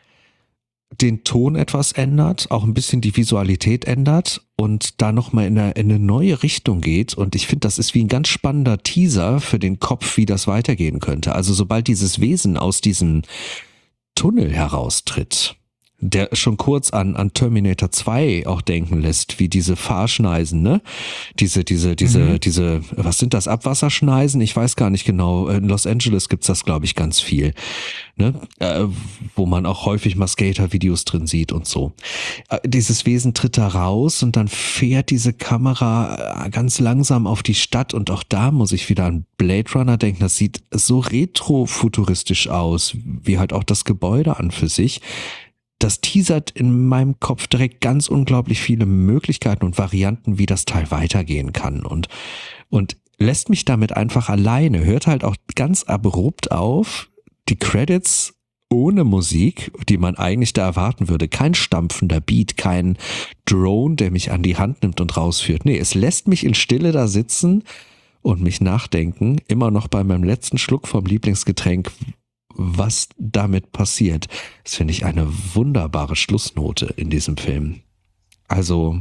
den Ton etwas ändert, auch ein bisschen die Visualität ändert und da nochmal in eine, in eine neue Richtung geht. Und ich finde, das ist wie ein ganz spannender Teaser für den Kopf, wie das weitergehen könnte. Also sobald dieses Wesen aus diesem Tunnel heraustritt, der schon kurz an, an Terminator zwei auch denken lässt, wie diese Fahrschneisen, ne? Diese, diese, diese, mhm. diese, was sind das, Abwasserschneisen? Ich weiß gar nicht genau. In Los Angeles gibt's das, glaube ich, ganz viel, ne? Äh, wo man auch häufig mal Skater-Videos drin sieht und so. Äh, dieses Wesen tritt da raus und dann fährt diese Kamera ganz langsam auf die Stadt und auch da muss ich wieder an Blade Runner denken. Das sieht so retrofuturistisch aus, wie halt auch das Gebäude an für sich. Das teasert in meinem Kopf direkt ganz unglaublich viele Möglichkeiten und Varianten, wie das Teil weitergehen kann und, und lässt mich damit einfach alleine, hört halt auch ganz abrupt auf, die Credits ohne Musik, die man eigentlich da erwarten würde, kein stampfender Beat, kein Drone, der mich an die Hand nimmt und rausführt. Nee, es lässt mich in Stille da sitzen und mich nachdenken, immer noch bei meinem letzten Schluck vom Lieblingsgetränk, was damit passiert. Das finde ich eine wunderbare Schlussnote in diesem Film. Also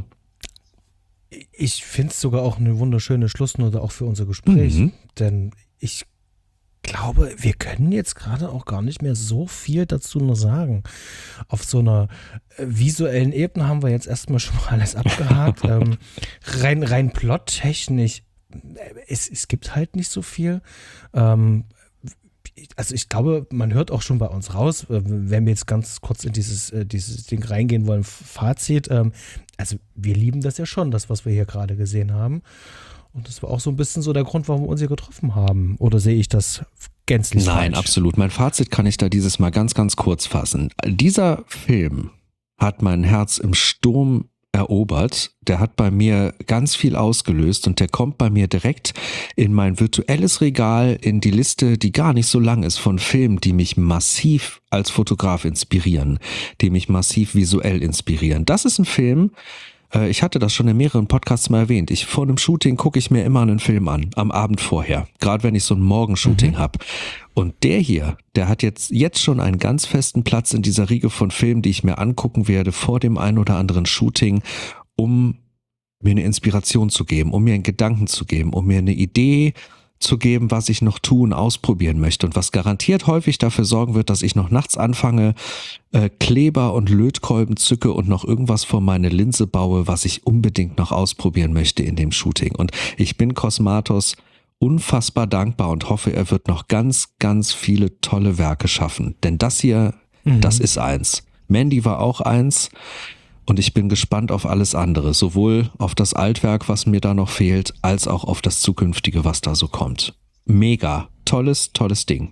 ich finde es sogar auch eine wunderschöne Schlussnote auch für unser Gespräch, mhm. denn ich glaube, wir können jetzt gerade auch gar nicht mehr so viel dazu nur sagen. Auf so einer visuellen Ebene haben wir jetzt erstmal schon mal alles abgehakt. ähm, rein, rein plottechnisch, es, es gibt halt nicht so viel. Ähm, also ich glaube, man hört auch schon bei uns raus, wenn wir jetzt ganz kurz in dieses, dieses Ding reingehen wollen, Fazit. Ähm, also wir lieben das ja schon, das, was wir hier gerade gesehen haben. Und das war auch so ein bisschen so der Grund, warum wir uns hier getroffen haben. Oder sehe ich das gänzlich falsch? Nein, absolut. Mein Fazit kann ich da dieses Mal ganz, ganz kurz fassen. Dieser Film hat mein Herz im Sturm erobert. Der hat bei mir ganz viel ausgelöst und der kommt bei mir direkt in mein virtuelles Regal, in die Liste, die gar nicht so lang ist, von Filmen, die mich massiv als Fotograf inspirieren, die mich massiv visuell inspirieren. Das ist ein Film, ich hatte das schon in mehreren Podcasts mal erwähnt. Ich vor einem Shooting gucke ich mir immer einen Film an, am Abend vorher. Gerade wenn ich so ein Morgenshooting mhm. habe. Und der hier, der hat jetzt, jetzt schon einen ganz festen Platz in dieser Riege von Filmen, die ich mir angucken werde vor dem ein oder anderen Shooting, um mir eine Inspiration zu geben, um mir einen Gedanken zu geben, um mir eine Idee zu geben, was ich noch tun, ausprobieren möchte und was garantiert häufig dafür sorgen wird, dass ich noch nachts anfange, äh, Kleber und Lötkolben zücke und noch irgendwas vor meine Linse baue, was ich unbedingt noch ausprobieren möchte in dem Shooting. Und ich bin Cosmatos unfassbar dankbar und hoffe, er wird noch ganz, ganz viele tolle Werke schaffen. Denn das hier, mhm. das ist eins. Mandy war auch eins. Und ich bin gespannt auf alles andere, sowohl auf das Altwerk, was mir da noch fehlt, als auch auf das Zukünftige, was da so kommt. Mega, tolles, tolles Ding.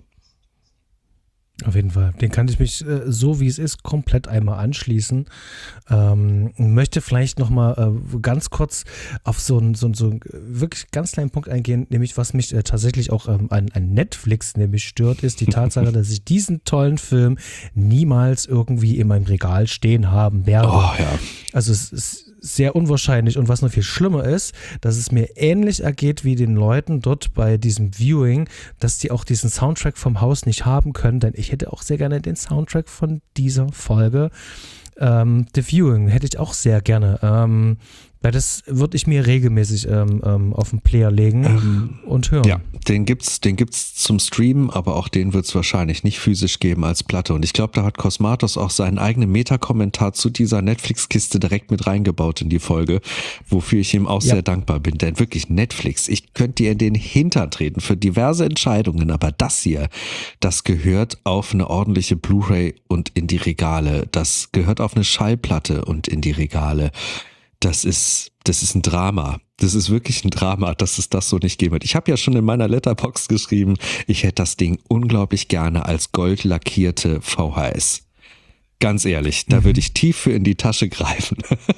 Auf jeden Fall. Den kann ich mich äh, so wie es ist komplett einmal anschließen. Ähm, möchte vielleicht nochmal äh, ganz kurz auf so einen so, so wirklich ganz kleinen Punkt eingehen, nämlich was mich äh, tatsächlich auch ähm, an, an Netflix nämlich stört, ist die Tatsache, dass ich diesen tollen Film niemals irgendwie in meinem Regal stehen haben werde. Oh, ja. Also es ist sehr unwahrscheinlich und was noch viel schlimmer ist, dass es mir ähnlich ergeht wie den Leuten dort bei diesem Viewing, dass die auch diesen Soundtrack vom Haus nicht haben können, denn ich hätte auch sehr gerne den Soundtrack von dieser Folge. Ähm, The Viewing hätte ich auch sehr gerne. Ähm, weil das würde ich mir regelmäßig ähm, ähm, auf den Player legen ähm, und hören. Ja, den gibt's, den gibt's zum Streamen, aber auch den wird es wahrscheinlich nicht physisch geben als Platte. Und ich glaube, da hat Cosmatos auch seinen eigenen Meta-Kommentar zu dieser Netflix-Kiste direkt mit reingebaut in die Folge, wofür ich ihm auch ja. sehr dankbar bin. Denn wirklich Netflix, ich könnte dir in den Hintern treten für diverse Entscheidungen, aber das hier, das gehört auf eine ordentliche Blu-ray und in die Regale. Das gehört auf eine Schallplatte und in die Regale. Das ist, das ist ein Drama. Das ist wirklich ein Drama, dass es das so nicht geben wird. Ich habe ja schon in meiner Letterboxd geschrieben, ich hätte das Ding unglaublich gerne als goldlackierte V H S. Ganz ehrlich, da mhm. würde ich tief für in die Tasche greifen.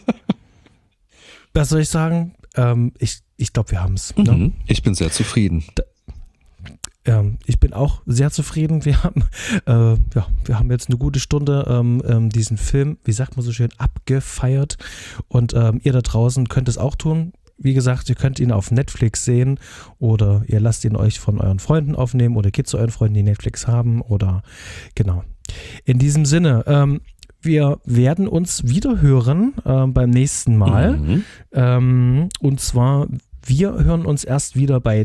Was soll ich sagen? Ähm, ich ich glaube, wir haben es. Mhm. Ne? Ich bin sehr zufrieden. Da, Ähm, ich bin auch sehr zufrieden. Wir haben, äh, ja, wir haben jetzt eine gute Stunde ähm, ähm, diesen Film, wie sagt man so schön, abgefeiert. Und ähm, ihr da draußen könnt es auch tun. Wie gesagt, ihr könnt ihn auf Netflix sehen oder ihr lasst ihn euch von euren Freunden aufnehmen oder geht zu euren Freunden, die Netflix haben oder genau. In diesem Sinne, ähm, wir werden uns wieder hören äh, beim nächsten Mal. Mhm. Ähm, und zwar, wir hören uns erst wieder bei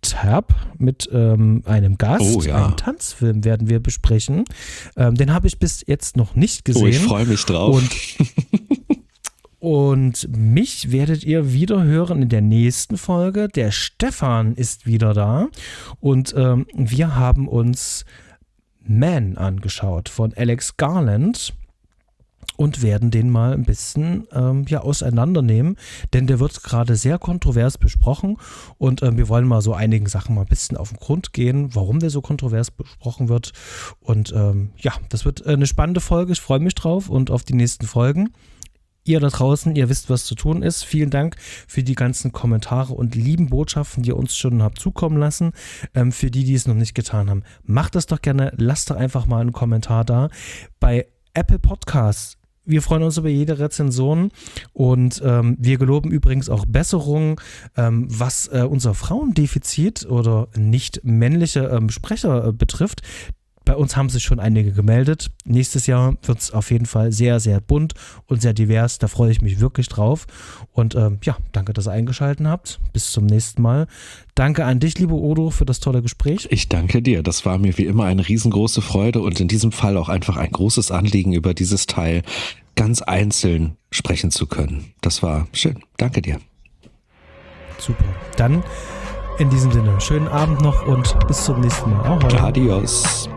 Tab mit ähm, einem Gast. Oh, ja. Einen Tanzfilm werden wir besprechen. Ähm, den habe ich bis jetzt noch nicht gesehen. Oh, ich freue mich drauf. Und, und mich werdet ihr wieder hören in der nächsten Folge. Der Stefan ist wieder da und ähm, wir haben uns Man angeschaut von Alex Garland. Und werden den mal ein bisschen ähm, ja, auseinandernehmen, denn der wird gerade sehr kontrovers besprochen und ähm, wir wollen mal so einigen Sachen mal ein bisschen auf den Grund gehen, warum der so kontrovers besprochen wird und ähm, ja, das wird eine spannende Folge, ich freue mich drauf und auf die nächsten Folgen. Ihr da draußen, ihr wisst, was zu tun ist. Vielen Dank für die ganzen Kommentare und lieben Botschaften, die ihr uns schon habt zukommen lassen. Ähm, für die, die es noch nicht getan haben, macht das doch gerne, lasst doch einfach mal einen Kommentar da. Bei Apple Podcasts, wir freuen uns über jede Rezension und ähm, wir geloben übrigens auch Besserung, ähm, was äh, unser Frauendefizit oder nicht männliche ähm, Sprecher äh, betrifft. Bei uns haben sich schon einige gemeldet. Nächstes Jahr wird es auf jeden Fall sehr, sehr bunt und sehr divers. Da freue ich mich wirklich drauf. Und ähm, ja, danke, dass ihr eingeschaltet habt. Bis zum nächsten Mal. Danke an dich, liebe Odo, für das tolle Gespräch. Ich danke dir. Das war mir wie immer eine riesengroße Freude und in diesem Fall auch einfach ein großes Anliegen, über dieses Teil ganz einzeln sprechen zu können. Das war schön. Danke dir. Super. Dann in diesem Sinne, schönen Abend noch und bis zum nächsten Mal. Ahoi. Adios.